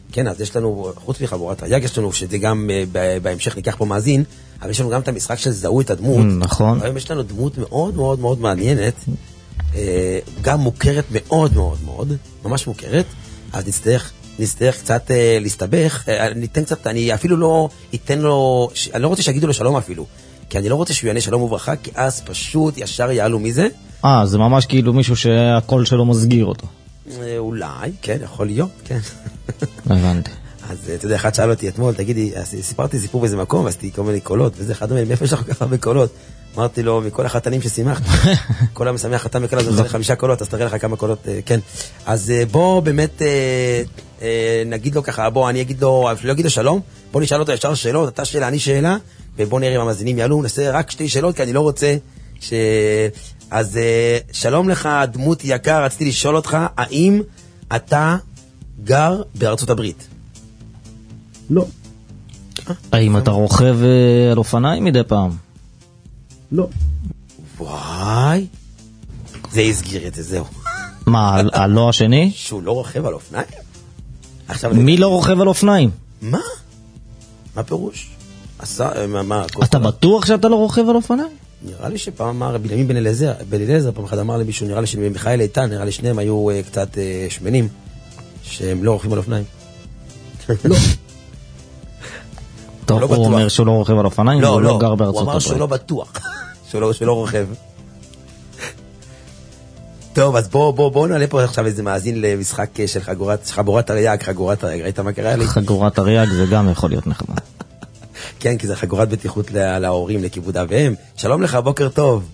כן, אז יש לנו, חוץ מחבורת תרי"ג, יש לנו, שזה גם בהמשך ניקח פה מאזין, אבל יש לנו גם את המשחק של זהו את הדמות. נכון. היום יש לנו דמות מאוד מאוד מאוד מעניינת, גם מוכרת מאוד מאוד מאוד, ממש מוכרת, אז נצטרך קצת להסתבך, אני אפילו לא אתן לו, אני לא רוצה שיגידו לו שלום אפילו, כי אני לא רוצה שהוא יענה שלום וברכה, כי אז פשוט ישר יעלו מזה. זה ממש כאילו מישהו שהקול שלו מסגיר אותו. אולי, כן, יכול להיות, כן. הבנתי. אז אתה יודע, אחד שאל אותי אתמול, תגידי, סיפרתי סיפור באיזה מקום, ועשיתי כל מיני קולות, וזה אחד אומר, מאיפה יש לך ככה בקולות? אמרתי לו, מכל החתנים ששימחת, כל המשמח חתן מקל, אז נותן לך 5 קולות, אז תראה לך כמה קולות, כן. אז בוא באמת נגיד לו ככה, בוא, אני אגיד לו, לא אגיד לו שלום, בוא נשאל אותו ישר שאלות, אתה שאלה, אני שאלה, ובוא נראה אם המאזינים יעלו, נעשה רק 2 שאלות, כי אני לא רוצה אז שלום לך, דמות יקר, רציתי לשאול אותך, האם אתה גר בארצות הברית? לא. האם אתה רוכב על אופניים מדי פעם? לא. וואי, זה הסגיר את זה, זהו. מה, הלא השני? שהוא לא רוכב על אופניים? מי לא רוכב על אופניים? מה? מה פירוש? אתה בטוח שאתה לא רוכב על אופניים? נראה לי שפעם אמר בנימין בן אליעזר, פעם אחד אמר למישהו, נראה לי שמיכאל איתן, נראה לי שניהם היו קצת שמנים, שהם לא רוכבים על אופניים. לא. טוב, הוא אומר שהוא לא רוכב על אופניים, הוא לא גר בארצות הברית. הוא אמר שהוא לא בטוח, שהוא לא רוכב. טוב, אז בואו נעלה פה עכשיו איזה מאזין למשחק של חגורת תרי"ג, ראית מה קרה לי? חגורת תרי"ג זה גם יכול להיות נחמד. כן, כי זה חגורת בטיחות להורים, לכיבוד אביהם. שלום לך, בוקר טוב.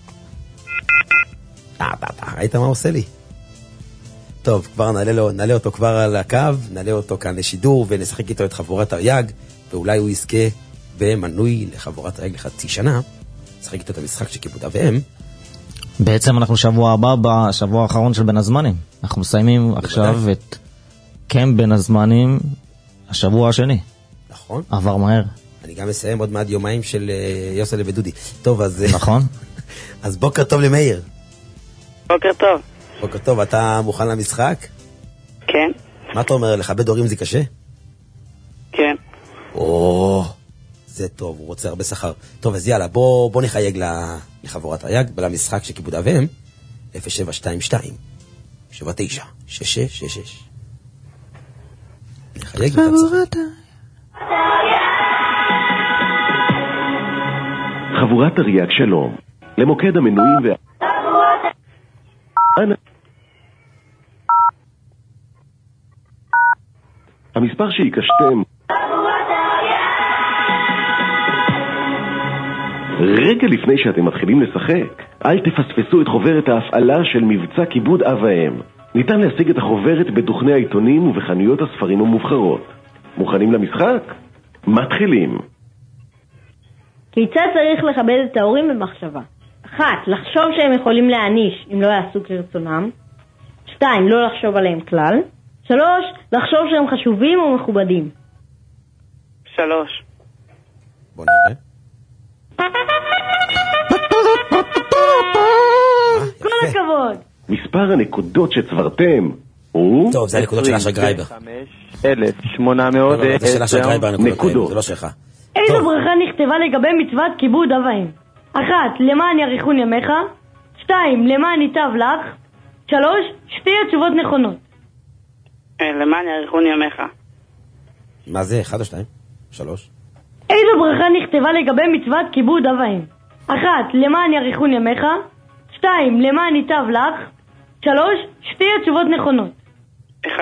ראית מה עושה לי? טוב, כבר נעלה אותו כבר על הקו, נעלה אותו כאן לשידור, ונשחק איתו את חבורת תרי"ג, ואולי הוא יזכה במנוי לחבורת תרי"ג לחצי שנה. נשחק איתו את המשחק של כיבוד אביהם. בעצם אנחנו שבוע הבא, בשבוע האחרון של בין הזמנים. אנחנו מסיימים עכשיו את קמפ בין הזמנים, השבוע השני. נכון. עבר מהר. אני גם מסיים עוד מעד יומיים של יוסלה ודודי. טוב, אז... נכון. אז בוקר טוב למאיר. בוקר טוב. בוקר טוב, אתה מוכן למשחק? כן. מה אתה אומר, לכבד הורים זה קשה? כן. זה טוב, הוא רוצה הרבה שכר. טוב, אז יאללה, בוא נחייג לחבורת תרי"ג, ולמשחק של כיבוד אביהם, 0722 79 6666. נחייג ותצחק. חבורת תרי"ג שלום, למוקד המנויים המספר שהיקשתם רגע לפני שאתם מתחילים לשחק, אל תפספסו את חוברת ההפעלה של מבצע כיבוד אב ואם. ניתן להשיג את החוברת בדוכני העיתונים ובחנויות הספרים המובחרות. מוכנים למשחק? מתחילים. כיצד צריך לכבד את ההורים במחשבה? 1. לחשוב שהם יכולים להעניש אם לא יעשו כרצונם. 2. לא לחשוב עליהם כלל. 3. לחשוב שהם חשובים ומכובדים. 3. בוא נראה. כל הכבוד. מספר הנקודות שצברתם הוא... טוב, זה הנקודות של אשר גרייבר. 25,810 זה של אשר גרייבר הנקודות, זה לא שלך. איזו ברכה נכתבה לגבי מצוות כיבוד אב ואם? 1. למען יאריכון ימיך. 2. למען ייטב לך. 3. שתי התשובות נכונות. למען יאריכון ימיך. מה זה? 1 או 2? 3? איזו ברכה נכתבה לגבי מצוות כיבוד אב ואם? 1. למען יאריכון ימיך. 2. למען ייטב לך. 3. שתי התשובות נכונות. 1.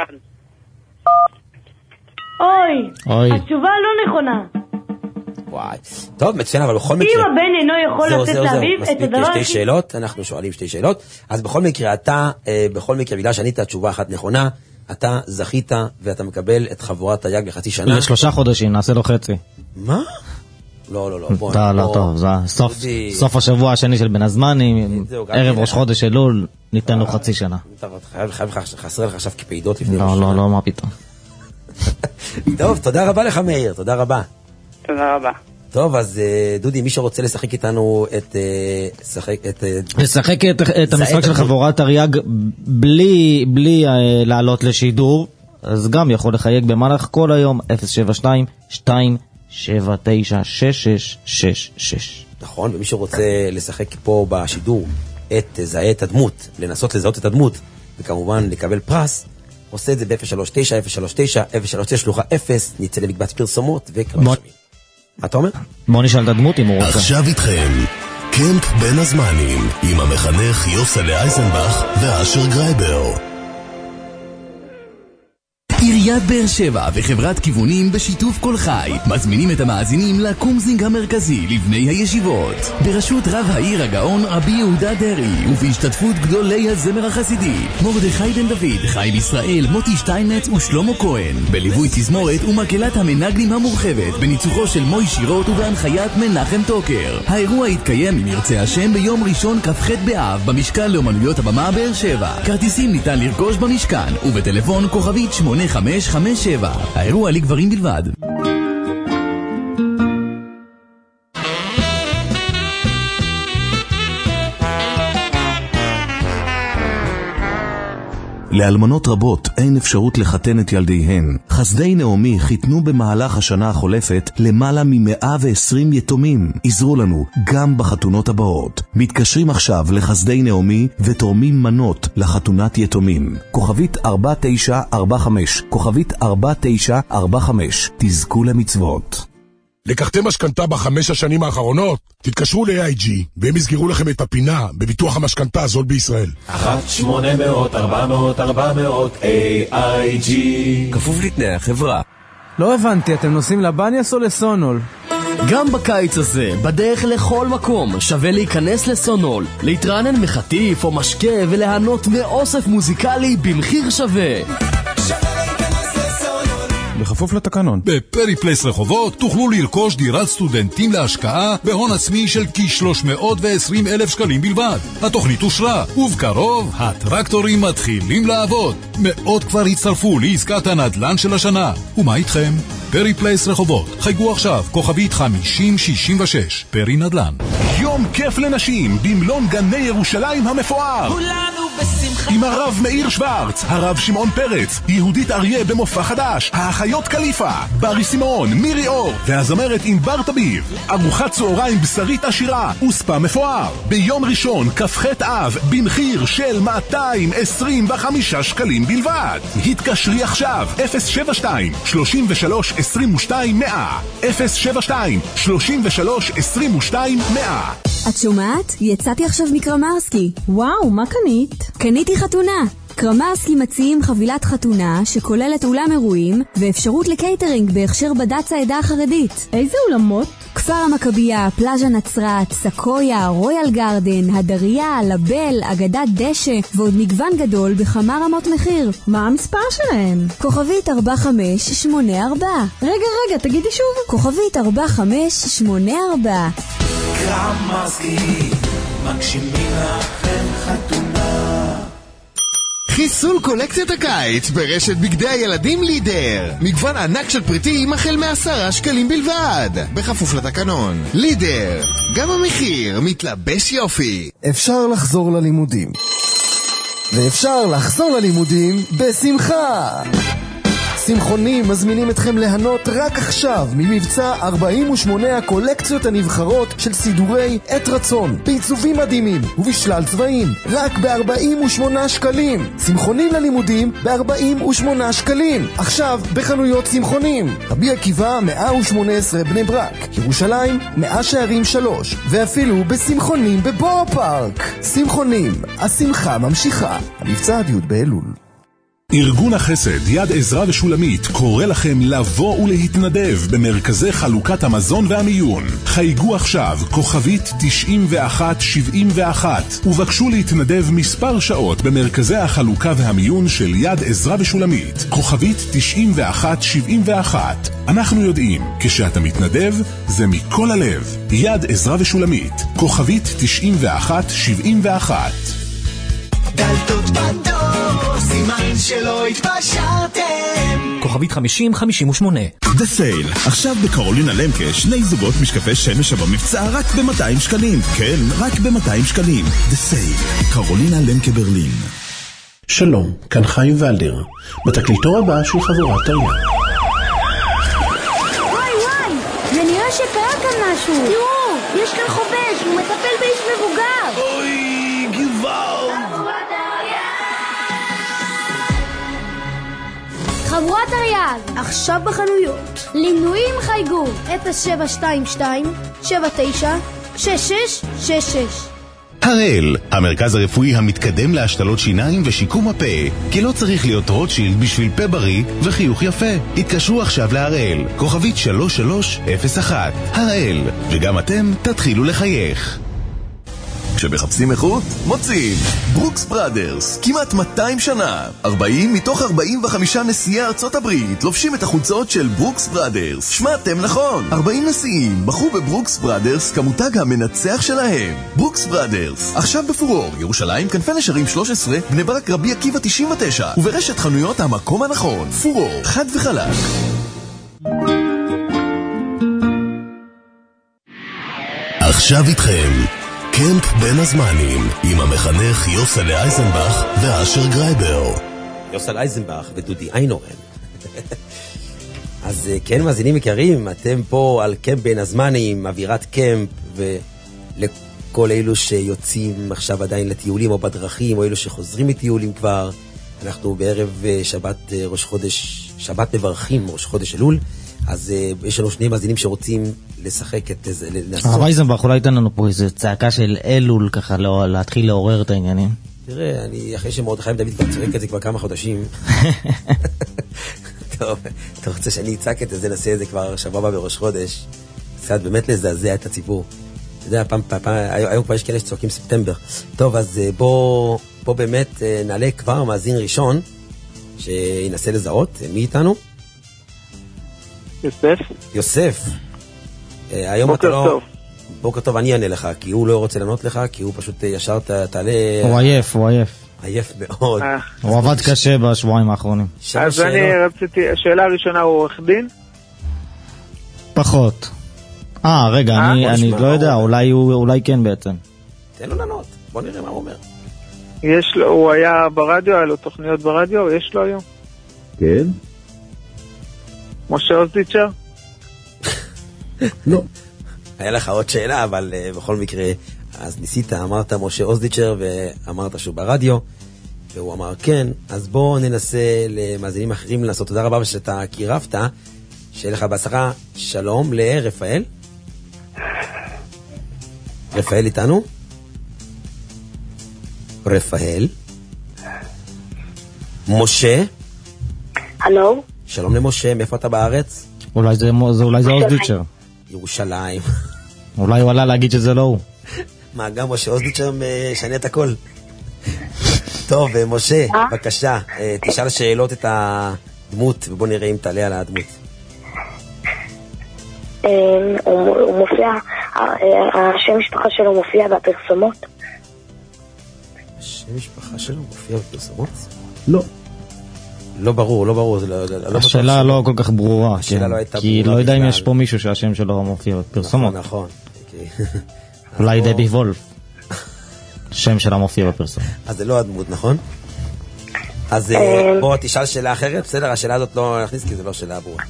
אוי, התשובה לא נכונה. וואי. טוב, מצוין, אבל בכל מקרה... אם הבן אינו יכול לתת לאביו את הדבר מספיק 2 שאלות, אנחנו שואלים 2 שאלות. אז בכל מקרה, אתה, בגלל שענית התשובה אחת נכונה, אתה זכית ואתה מקבל את חבורת תרי"ג לחצי שנה. ל3 חודשים, נעשה לו חצי. מה? לא. לא, טוב, זה סוף השבוע השני של בין הזמנים, ערב ראש חודש אלול, ניתן לו חצי שנה. חסר לך עכשיו כפעידות לפני לא, מה פתאום. טוב, תודה רבה לך מאיר, תודה רבה. תודה רבה. טוב, אז דודי, מי שרוצה לשחק איתנו לשחק את המשחק של חבורת תרי"ג בלי לעלות לשידור, אז גם יכול לחייג במהלך כל היום 072-279-6666. נכון, ומי שרוצה לשחק פה בשידור זהה את הדמות, לנסות לזהות את הדמות, וכמובן לקבל פרס, עושה את זה ב-039-039-039 שלוחה 0, נצא למקבץ פרסומות וקרב שמים. מה אתה אומר? בוא נשאל את הדמות אם הוא רוצה. עכשיו איתכם, קמפ בין הזמנים, עם המחנך יוסלה אייזנבך ואשר גרייבר. עיריית באר שבע וחברת כיוונים בשיתוף כל חי מזמינים את המאזינים לקומזינג המרכזי לבני הישיבות בראשות רב העיר הגאון רבי יהודה דרי ובהשתתפות גדולי הזמר החסידי מרדכי בן דוד, חיים ישראל, מוטי שטיינץ ושלמה כהן בליווי תזמורת ומקהלת המנגנים המורחבת בניצוחו של מוי שירות ובהנחיית מנחם טוקר. האירוע יתקיים אם ירצה השם ביום ראשון כ"ח באב במשכן לאומנויות הבמה באר שבע. כרטיסים ניתן לרכוש במשכן ובטלפון כוכבית 8557. האירוע לגברים בלבד. לאלמנות רבות אין אפשרות לחתן את ילדיהן. חסדי נעמי חיתנו במהלך השנה החולפת למעלה מ-120 יתומים. עזרו לנו גם בחתונות הבאות. מתקשרים עכשיו לחסדי נעמי ותורמים מנות לחתונת יתומים. כוכבית 4945, כוכבית 4945. תזכו למצוות. לקחתם משכנתה ב5 השנים האחרונות? תתקשרו ל-AIG והם יסגרו לכם את הפינה בביטוח המשכנתה הזול בישראל. 1-800-400-400 AIG. כפוף לתנאי החברה. לא הבנתי, אתם נוסעים לבניאס או לסונול? גם בקיץ הזה, בדרך לכל מקום, שווה להיכנס לסונול, להתרענן מחטיף או משקה ולהנות מאוסף מוזיקלי במחיר שווה. בכפוף לתקנון. בפרי פלייס רחובות תוכלו לרכוש דירת סטודנטים להשקעה בהון עצמי של כ-320,000 שקלים בלבד. התוכנית אושרה, ובקרוב הטרקטורים מתחילים לעבוד. מאות כבר הצטרפו לעסקת הנדל"ן של השנה. ומה איתכם? פרי פלייס רחובות, חייגו עכשיו, כוכבית 5066, פרי נדל"ן. יום כיף לנשים במלון גני ירושלים המפואר. כולנו בשמחה. עם הרב מאיר שוורץ, הרב שמעון פרץ, יהודית אריה במופע חדש, האחיות קליפה, ברי סימון, מירי אור, והזמרת עם בר תביב. ארוחת צהריים בשרית עשירה וספה מפואר. ביום ראשון, כ"ח אב, במחיר של 225 שקלים בלבד. התקשרי עכשיו, 072-33-22-100. 072-33-22-100. את שומעת? יצאתי עכשיו מקרמרסקי. וואו, מה קנית? קניתי חתונה. קרמרסקי מציעים חבילת חתונה שכוללת אולם אירועים ואפשרות לקייטרינג בהכשר בד"ץ העדה החרדית. איזה אולמות? כפר המכבייה, פלאז'ה נצרת, סקויה, רויאל גרדן, הדריה, לבל, אגדת דשא ועוד מגוון גדול בכמה רמות מחיר. מה המספר שלהם? כוכבית 4584. רגע, תגידי שוב. כוכבית 4584. קרמרסקי, מגשימים לכם חתונה. חיסול קולקציית הקיץ ברשת בגדי הילדים לידר. מגוון ענק של פריטים החל מ10 שקלים בלבד. בכפוף לתקנון. לידר, גם המחיר מתלבש יופי. אפשר לחזור ללימודים. ואפשר לחזור ללימודים בשמחה. שמחונים מזמינים אתכם ליהנות רק עכשיו ממבצע 48 הקולקציות הנבחרות של סידורי עת רצון בעיצובים מדהימים ובשלל צבעים רק ב-48 שקלים. שמחונים ללימודים ב-48 שקלים עכשיו בחנויות שמחונים. רבי עקיבא 118 בני ברק, ירושלים 100 שערים 3, ואפילו בשמחונים בבוא פארק. שמחונים, השמחה ממשיכה. המבצע עד י' באלול. ארגון החסד יד עזרא ושולמית קורא לכם לבוא ולהתנדב במרכזי חלוקת המזון והמיון. חייגו עכשיו כוכבית 9171 ובקשו להתנדב מספר שעות במרכזי החלוקה והמיון של יד עזרא ושולמית. כוכבית 9171. אנחנו יודעים, כשאתה מתנדב זה מכל הלב. יד עזרא ושולמית, כוכבית 9171. דלתות בדור, סימן שלא התפשרתם. כוכבית 5058. The Sale, עכשיו בקרולינה למקה 2 זוגות משקפי שמש במבצע רק ב-200 שקלים. כן, רק ב-200 שקלים. The Sale, קרולינה למקה ברלין. שלום, כאן חיים ולדר, בתקליטור הבא של חבורת תריה. וואי, זה נראה שקרה כאן משהו. תראו, יש כאן חובש, הוא מטפל באיש מבוגר. אוי, גוואלד. חבורת אריאל, עכשיו בחנויות. לינויים חייגו 0722-79-6666. הראל, המרכז הרפואי המתקדם להשתלות שיניים ושיקום הפה. כי לא צריך להיות רוטשילד בשביל פה בריא וחיוך יפה. התקשרו עכשיו להראל, כוכבית 3301. הראל, וגם אתם תתחילו לחייך. כשמחפשים איכות, מוצאים ברוקס בראדרס, כמעט 200 שנה 40 מתוך 45 נשיאי ארצות הברית לובשים את החולצות של ברוקס בראדרס. שמעתם נכון, 40 נשיאים בחרו בברוקס בראדרס כמותג המנצח שלהם. ברוקס בראדרס, עכשיו בפורור, ירושלים, כנפי נשרים 13, בני ברק, רבי עקיבא 99, וברשת חנויות המקום הנכון. פורור, חד וחלק. עכשיו איתכם קמפ בין הזמנים, עם המחנך יוסל אייזנבך ואשר גרייבר. יוסל אייזנבך ודודי איינורן. אז כן, מאזינים יקרים, אתם פה על קמפ בין הזמנים, אווירת קמפ, ולכל אלו שיוצאים עכשיו עדיין לטיולים או בדרכים, או אלו שחוזרים לטיולים כבר, אנחנו בערב שבת ראש חודש, שבת מברכים, ראש חודש אלול, אז יש לנו שני מאזינים שרוצים לשחק את זה, לנסות. הרב אייזנבך, אולי ייתן לנו פה איזו צעקה של אלול, ככה להתחיל לעורר את העניינים. תראה, אני אחרי שמרדכי דוד כבר צועק את זה כבר כמה חודשים. טוב, אתה רוצה שאני אצעק את זה, נעשה את זה כבר שבוע הבא בראש חודש. קצת באמת לזעזע את הציבור. אתה יודע, פעם, היום כבר יש כאלה שצועקים ספטמבר. טוב, אז בוא באמת נעלה כבר מאזין ראשון, שינסה לזהות. מי איתנו? יוסף. היום אתה לא... טוב. בוקר טוב, אני אענה לך, כי הוא לא רוצה לענות לך, כי הוא פשוט ישר תעלה... הוא עייף. עייף מאוד. הוא עבד קשה בשבועיים האחרונים. אז אני רציתי, השאלה הראשונה הוא עורך דין? פחות. רגע, אני לא יודע, אולי כן בעצם. תן לו לענות, בוא נראה מה הוא אומר. יש לו, הוא היה ברדיו, היה לו תוכניות ברדיו, יש לו היום? כן. משה אוזדיצ'ר? לא. היה לך עוד שאלה, אבל בכל מקרה, אז ניסית, אמרת משה אוזדיצ'ר, ואמרת שהוא ברדיו, והוא אמר כן, אז בואו ננסה למאזינים אחרים לנסות. תודה רבה שאתה קירבת, שיהיה לך בהצלחה. שלום לרפאל. רפאל איתנו? רפאל? משה? הלו? שלום למשה, מאיפה אתה בארץ? אולי זה אוזדיצ'ר. ירושלים. אולי הוא עלה להגיד שזה לא הוא. מה, גם משה אוזדיצ'ר משנה את הכל. טוב, משה, בבקשה, תשאל שאלות את הדמות, ובוא נראה אם תעלה על הדמות. הוא מופיע, השם משפחה שלו מופיע בפרסומות? השם משפחה שלו מופיע בפרסומות? לא. לא ברור. השאלה לא כל כך ברורה, כי לא יודע אם יש פה מישהו שהשם שלו מופיע בפרסומות. נכון. אולי דבי וולף. שם שלה מופיע בפרסומות. אז זה לא הדמות, נכון? אז בוא תשאל שאלה אחרת, בסדר? השאלה הזאת לא נכניס, כי זה לא שאלה ברורה.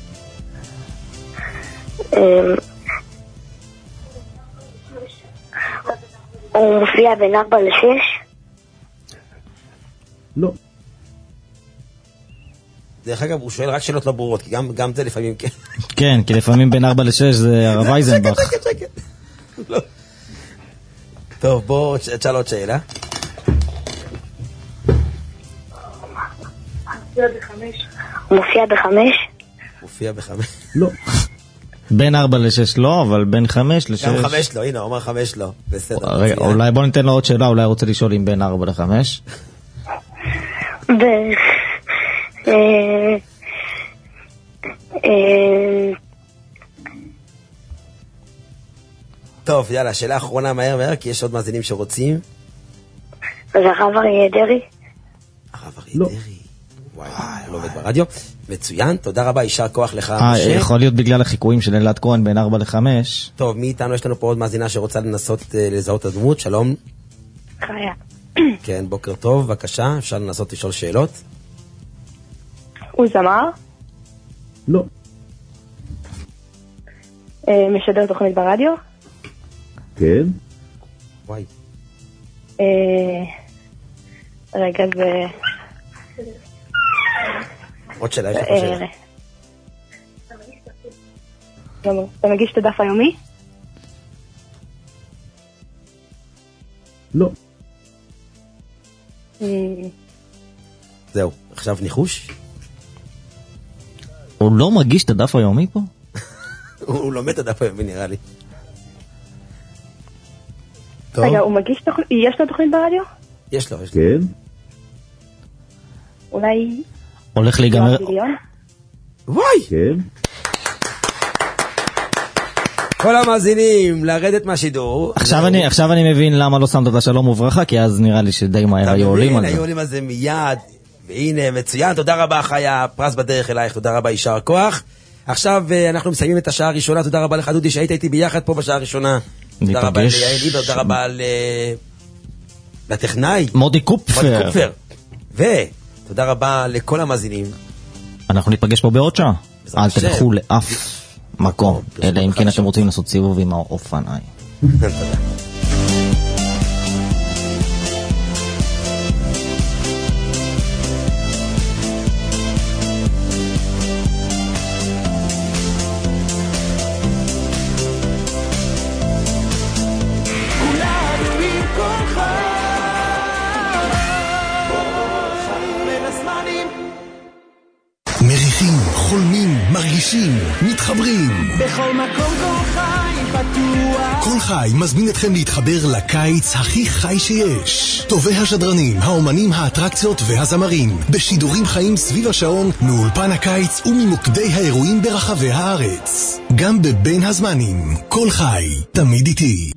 הוא מופיע בין 4 ל-6? לא. דרך אגב, הוא שואל רק שאלות לא ברורות, כי גם זה לפעמים כן. כן, כי לפעמים בין 4 ל-6 זה הרב אייזנבך. שקט. טוב, בוא תשאל עוד שאלה. הוא מופיע ב-5? מופיע ב-5? לא. בין 4 ל-6 לא, אבל בין 5 ל-6... גם 5 לא, הנה, הוא אומר 5 לא. בסדר. רגע, אולי בוא ניתן לו עוד שאלה, אולי רוצה לשאול אם בין 4 ל-5. טוב, יאללה, שאלה אחרונה מהר, כי יש עוד מאזינים שרוצים. אז הרב אריה דרעי? הרב אריה דרעי. וואי, לא עובד ברדיו. מצוין, תודה רבה, יישר כוח לך. יכול להיות בגלל החיקויים של אלעד כהן בין 4 ל-5. טוב, מי איתנו? יש לנו פה עוד מאזינה שרוצה לנסות לזהות את הדמות. שלום. חיה. כן, בוקר טוב, בבקשה, אפשר לנסות לשאול שאלות? הוא זמר? לא. משדר תוכנית ברדיו? כן. וואי. רגע, זה... עוד שאלה, יש לך שאלה. אתה מגיש את הדף היומי? לא. זהו, עכשיו ניחוש? הוא לא מגיש את הדף היומי פה? הוא לומד את הדף היומי נראה לי. רגע, הוא מגיש תוכנית? יש לו תוכנית ברדיו? יש לו. כן. אולי... הולך להיגמר... וואי! כן. כל המאזינים, לרדת מהשידור. עכשיו אני מבין למה לא שמת את השלום וברכה, כי אז נראה לי שדי מהר היו עולים על זה. היו עולים על זה מיד, והנה, מצוין, תודה רבה חיה, פרס בדרך אלייך, תודה רבה, יישר כוח. עכשיו אנחנו מסיימים את השעה הראשונה, תודה רבה לך דודי שהיית איתי ביחד פה בשעה הראשונה. תודה רבה ליעל ליבר, תודה רבה לטכנאי. מודי קופפר. ותודה רבה לכל המאזינים. אנחנו ניפגש פה בעוד שעה. אל תלכו לאף מקום, אלא אם כן אתם רוצים לעשות סיבוב עם האופניים. תודה. מריחים, חולמים, מרגישים, מתחברים. בכל מקום כל חי פתוח. כל חי מזמין אתכם להתחבר לקיץ הכי חי שיש. טובי השדרנים, האומנים, האטרקציות והזמרים. בשידורים חיים סביב השעון, מאולפן הקיץ וממוקדי האירועים ברחבי הארץ. גם בבין הזמנים. כל חי, תמיד איתי.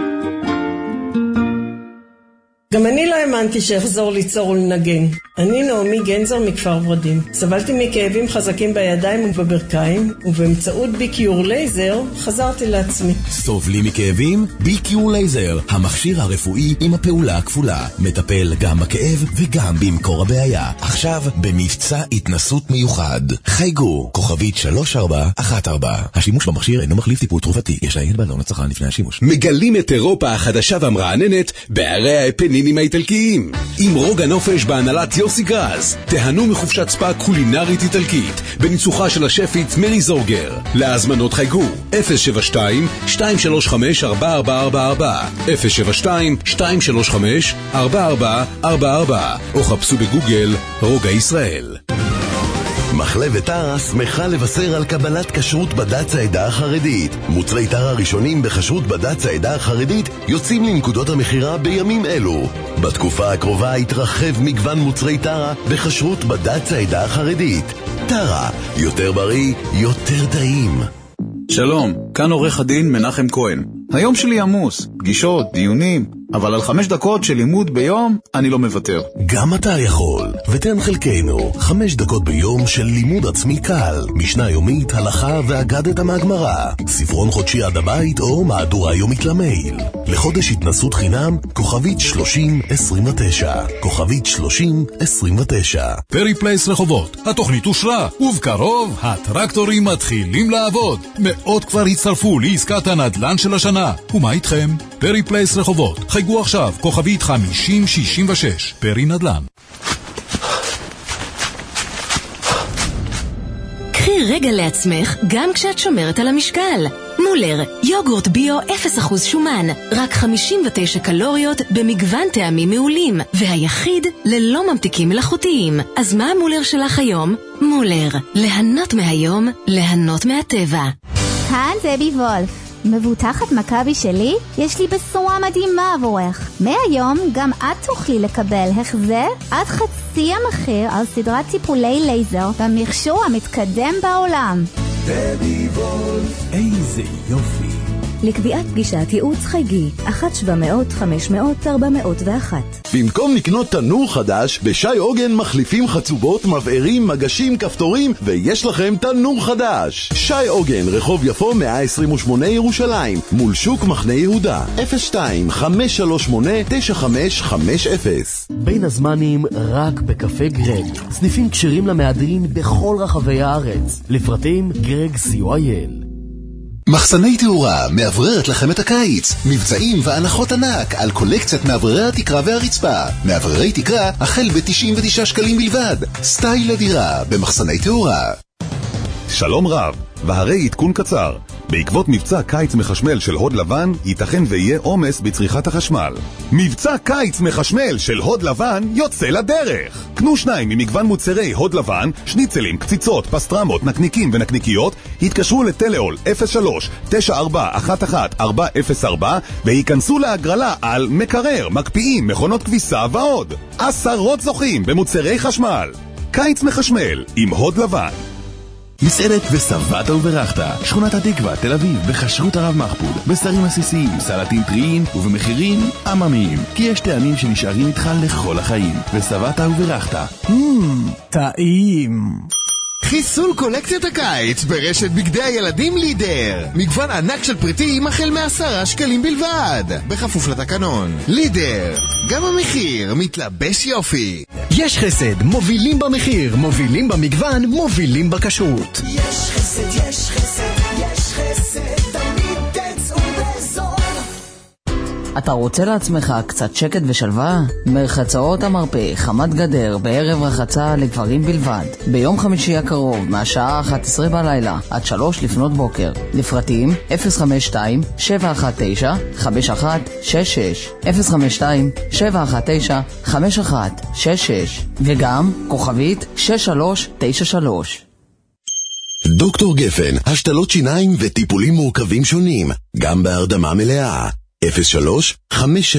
גם אני לא האמנתי שאחזור ליצור ולנגן. אני נעמי גנזר מכפר ורדים. סבלתי מכאבים חזקים בידיים ובברכיים, ובאמצעות ביקיור לייזר חזרתי לעצמי. סובלים מכאבים? ביקיור לייזר, המכשיר הרפואי עם הפעולה הכפולה. מטפל גם בכאב וגם במקור הבעיה. עכשיו במבצע התנסות מיוחד. חייגו, כוכבית 3414. השימוש במכשיר אינו מחליף טיפול תרופתי. יש להעיד בעלון לצרכן לפני השימוש. מגלים את אירופה החדשה והמרעננת בערי האפנינים האיטלקיים. עם רוג הנופש בהנהלת יוסי גרז. תהנו מחופשת ספא קולינרית איטלקית בניצוחה של השפית מרי זורגר. להזמנות חייגו 072-235-4444 072-235-4444 או חפשו בגוגל רוגע ישראל. מחלבת טרה שמחה לבשר על קבלת כשרות בד"ץ העדה החרדית. מוצרי טרה ראשונים בכשרות בד"ץ העדה החרדית יוצאים לנקודות המחירה בימים אלו. בתקופה הקרובה יתרחב מגוון מוצרי טרה בכשרות בד"ץ העדה החרדית. טרה, יותר בריא, יותר טעים. שלום, כאן עורך הדין מנחם כהן. היום שלי עמוס, פגישות, דיונים, אבל על 5 דקות של לימוד ביום אני לא מוותר. גם אתה יכול, ותן חלקנו 5 דקות ביום של לימוד עצמי קל, משנה יומית, הלכה ואגדת מהגמרא, ספרון חודשי עד הבית או מהדורה יומית למייל. לחודש התנסות חינם, כוכבית 3029, כוכבית 3029. פרי פלייס רחובות, התוכנית אושרה, ובקרוב הטרקטורים מתחילים לעבוד. מאות כבר הצטרפו לעסקת הנדל"ן של השנה. ומה איתכם? פרי פלייס רחובות, חייגו עכשיו, כוכבית 5066, פרי נדל"ן. קחי רגע לעצמך גם כשאת שומרת על המשקל. מולר, יוגורט ביו 0% שומן, רק 59 קלוריות במגוון טעמים מעולים, והיחיד ללא ממתיקים מלאכותיים. אז מה המולר שלך היום? מולר, ליהנות מהיום, ליהנות מהטבע. כאן זבי וולף, מבוטחת מכבי שלי, יש לי בשורה מדהימה עבורך. מהיום גם את תוכלי לקבל החזר עד חצי המחיר על סדרת טיפולי לייזר במכשור המתקדם בעולם. זבי וולף, איזה יופי. לקביעת פגישת ייעוץ חייגי 1-700-500-401. במקום לקנות תנור חדש, בשי עוגן מחליפים חצובות, מבערים, מגשים, כפתורים, ויש לכם תנור חדש. שי עוגן, רחוב יפו 128 ירושלים, מול שוק מחנה יהודה. 02-538-9550. בין הזמנים רק בקפה גרג. סניפים קשרים למהדרין בכל רחבי הארץ. לפרטים גרג COIL. מחסני תאורה מאווררת לכם את הקיץ. מבצעים והנחות ענק על קולקציית מאווררי התקרה והרצפה. מאווררי תקרה החל ב-99 שקלים בלבד. סטייל לדירה במחסני תאורה. שלום רב, והרי עדכון קצר. בעקבות מבצע קיץ מחשמל של הוד לבן, ייתכן ויהיה עומס בצריכת החשמל. מבצע קיץ מחשמל של הוד לבן יוצא לדרך. קנו 2 ממגוון מוצרי הוד לבן, שניצלים, קציצות, פסטרמות, נקניקים ונקניקיות, התקשרו לטלאול 03-9411-404 וייכנסו להגרלה על מקרר, מקפיאים, מכונות כביסה ועוד. 10 זוכים במוצרי חשמל. קיץ מחשמל עם הוד לבן. מסעדת וסבתה וברכתה, שכונת התקווה, תל אביב, בכשרות הרב מחפוד, בשרים עסיסיים, סלטים טריים ובמחירים עממיים, כי יש טעמים שנשארים איתך לכל החיים. וסבתה וברכתה, טעים. חיסול קולקציית הקיץ ברשת בגדי הילדים לידר. מגוון ענק של פריטים החל מ10 שקלים בלבד, בכפוף לתקנון. לידר, גם המחיר מתלבש יופי. יש חסד, מובילים במחיר, מובילים במגוון, מובילים בכשרות. יש חסד, יש חסד, יש חסד, תמיד תצאו בזול. אתה רוצה לעצמך קצת שקט ושלווה? מרחצאות המרפא, חמת גדר, בערב רחצה לגברים בלבד. ביום חמישי הקרוב, מהשעה 11 בלילה עד 3 לפנות בוקר. לפרטים 052-719-5166 052-719-5166 וגם כוכבית 6393. דוקטור גפן, השתלות שיניים וטיפולים מורכבים שונים, גם בהרדמה מלאה. 03-570-7575.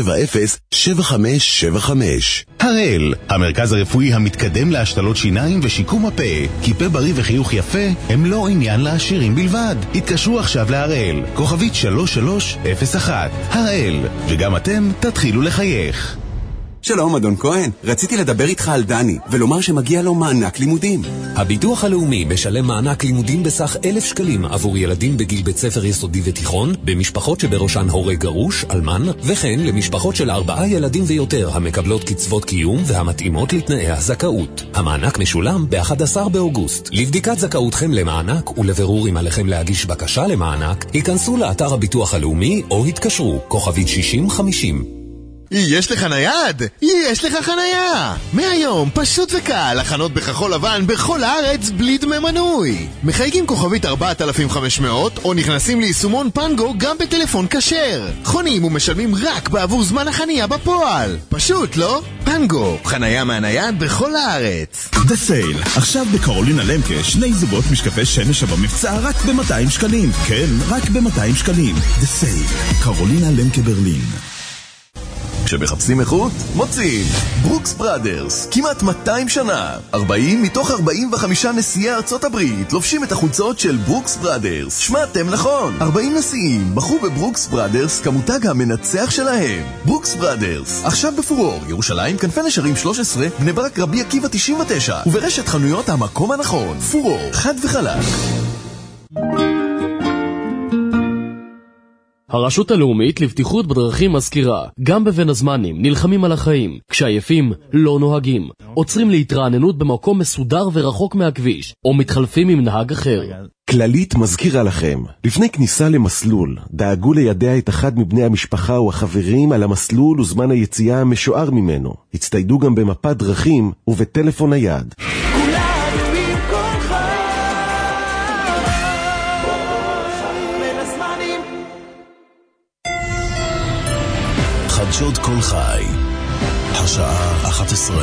הראל, המרכז הרפואי המתקדם להשתלות שיניים ושיקום הפה, כי פה בריא וחיוך יפה הם לא עניין לעשירים בלבד. התקשרו עכשיו להראל, כוכבית 3301. הראל, וגם אתם תתחילו לחייך. שלום אדון כהן, רציתי לדבר איתך על דני ולומר שמגיע לו מענק לימודים. הביטוח הלאומי משלם מענק לימודים בסך 1,000 שקלים עבור ילדים בגיל בית ספר יסודי ותיכון, במשפחות שבראשן הורה גרוש, אלמן, וכן למשפחות של 4 ילדים ויותר המקבלות קצבות קיום והמתאימות לתנאי הזכאות. המענק משולם ב-11 באוגוסט. לבדיקת זכאותכם למענק ולבירור אם עליכם להגיש בקשה למענק, היכנסו לאתר הביטוח הלאומי או התקשרו, כוכבית 6050. יש לך נייד? יש לך חנייה! מהיום פשוט וקל, הכנות בכחול לבן בכל הארץ בלי דמי מנוי. מחייגים כוכבית 4500 או נכנסים ליישומון פנגו גם בטלפון כשר. חונים ומשלמים רק בעבור זמן החנייה בפועל. פשוט, לא? פנגו, חנייה מהנייד בכל הארץ. The Sale, עכשיו בקרולינה למקה 2 זוגות משקפי שמש במבצע רק ב-200 שקלים. כן, רק ב-200 שקלים. The Sale, קרולינה למקה ברלין. כשמחפשים איכות, מוצאים. ברוקס בראדרס, כמעט 200 שנה. 40 מתוך 45 נשיאי ארצות הברית לובשים את החולצות של ברוקס בראדרס. שמעתם נכון. 40 נשיאים בחרו בברוקס בראדרס כמותג המנצח שלהם. ברוקס בראדרס, עכשיו בפורור, ירושלים, כנפי נשרים 13, בני ברק רבי עקיבא 99, וברשת חנויות המקום הנכון. פורור, חד וחלק. הרשות הלאומית לבטיחות בדרכים מזכירה, גם בבין הזמנים נלחמים על החיים, כשעייפים לא נוהגים, עוצרים להתרעננות במקום מסודר ורחוק מהכביש, או מתחלפים עם נהג אחר. כללית מזכירה לכם, לפני כניסה למסלול, דאגו לידע את אחד מבני המשפחה או החברים על המסלול וזמן היציאה המשוער ממנו. הצטיידו גם במפת דרכים ובטלפון נייד. חדשות כל חי, השעה 11.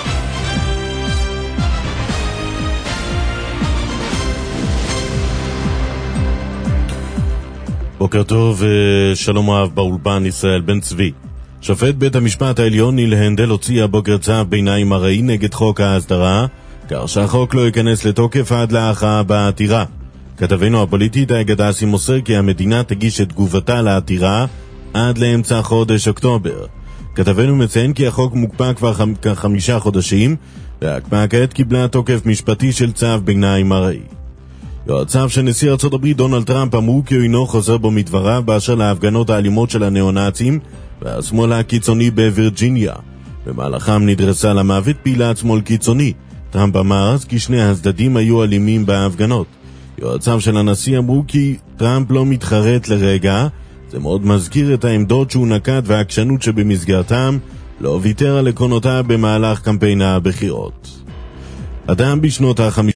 בוקר טוב, שלום רב באולפן ישראל בן צבי. שופט בית המשפט העליון ניל הנדל הוציא הבוקר צו ביניים ארעי נגד חוק ההסדרה, כך שהחוק לא ייכנס לתוקף עד להכרעה בעתירה. כתבנו הפוליטי איתי גדסי מוסר כי המדינה תגיש את תגובתה לעתירה עד לאמצע חודש אוקטובר. כתבנו מציין כי החוק מוקפא כבר 5 חודשים, וההקפאה כעת קיבלה תוקף משפטי של צו ביניים ארעי. יועציו של נשיא ארצות הברית דונלד טראמפ אמרו כי הוא אינו חוזר בו מדבריו באשר להפגנות האלימות של הניאו-נאצים והשמאל הקיצוני בווירג'יניה. במהלכם נדרסה למוות פעילת שמאל קיצוני. טראמפ אמר אז כי שני הצדדים היו אלימים בהפגנות. יועציו של הנשיא אמרו כי טראמפ לא מתחרט לרגע, זה מאוד מזכיר את העמדות שהוא נקט והעקשנות שבמסגרתם לא ויתר על עקרונותיו במהלך קמפיין הבחירות. אדם בשנות ה-50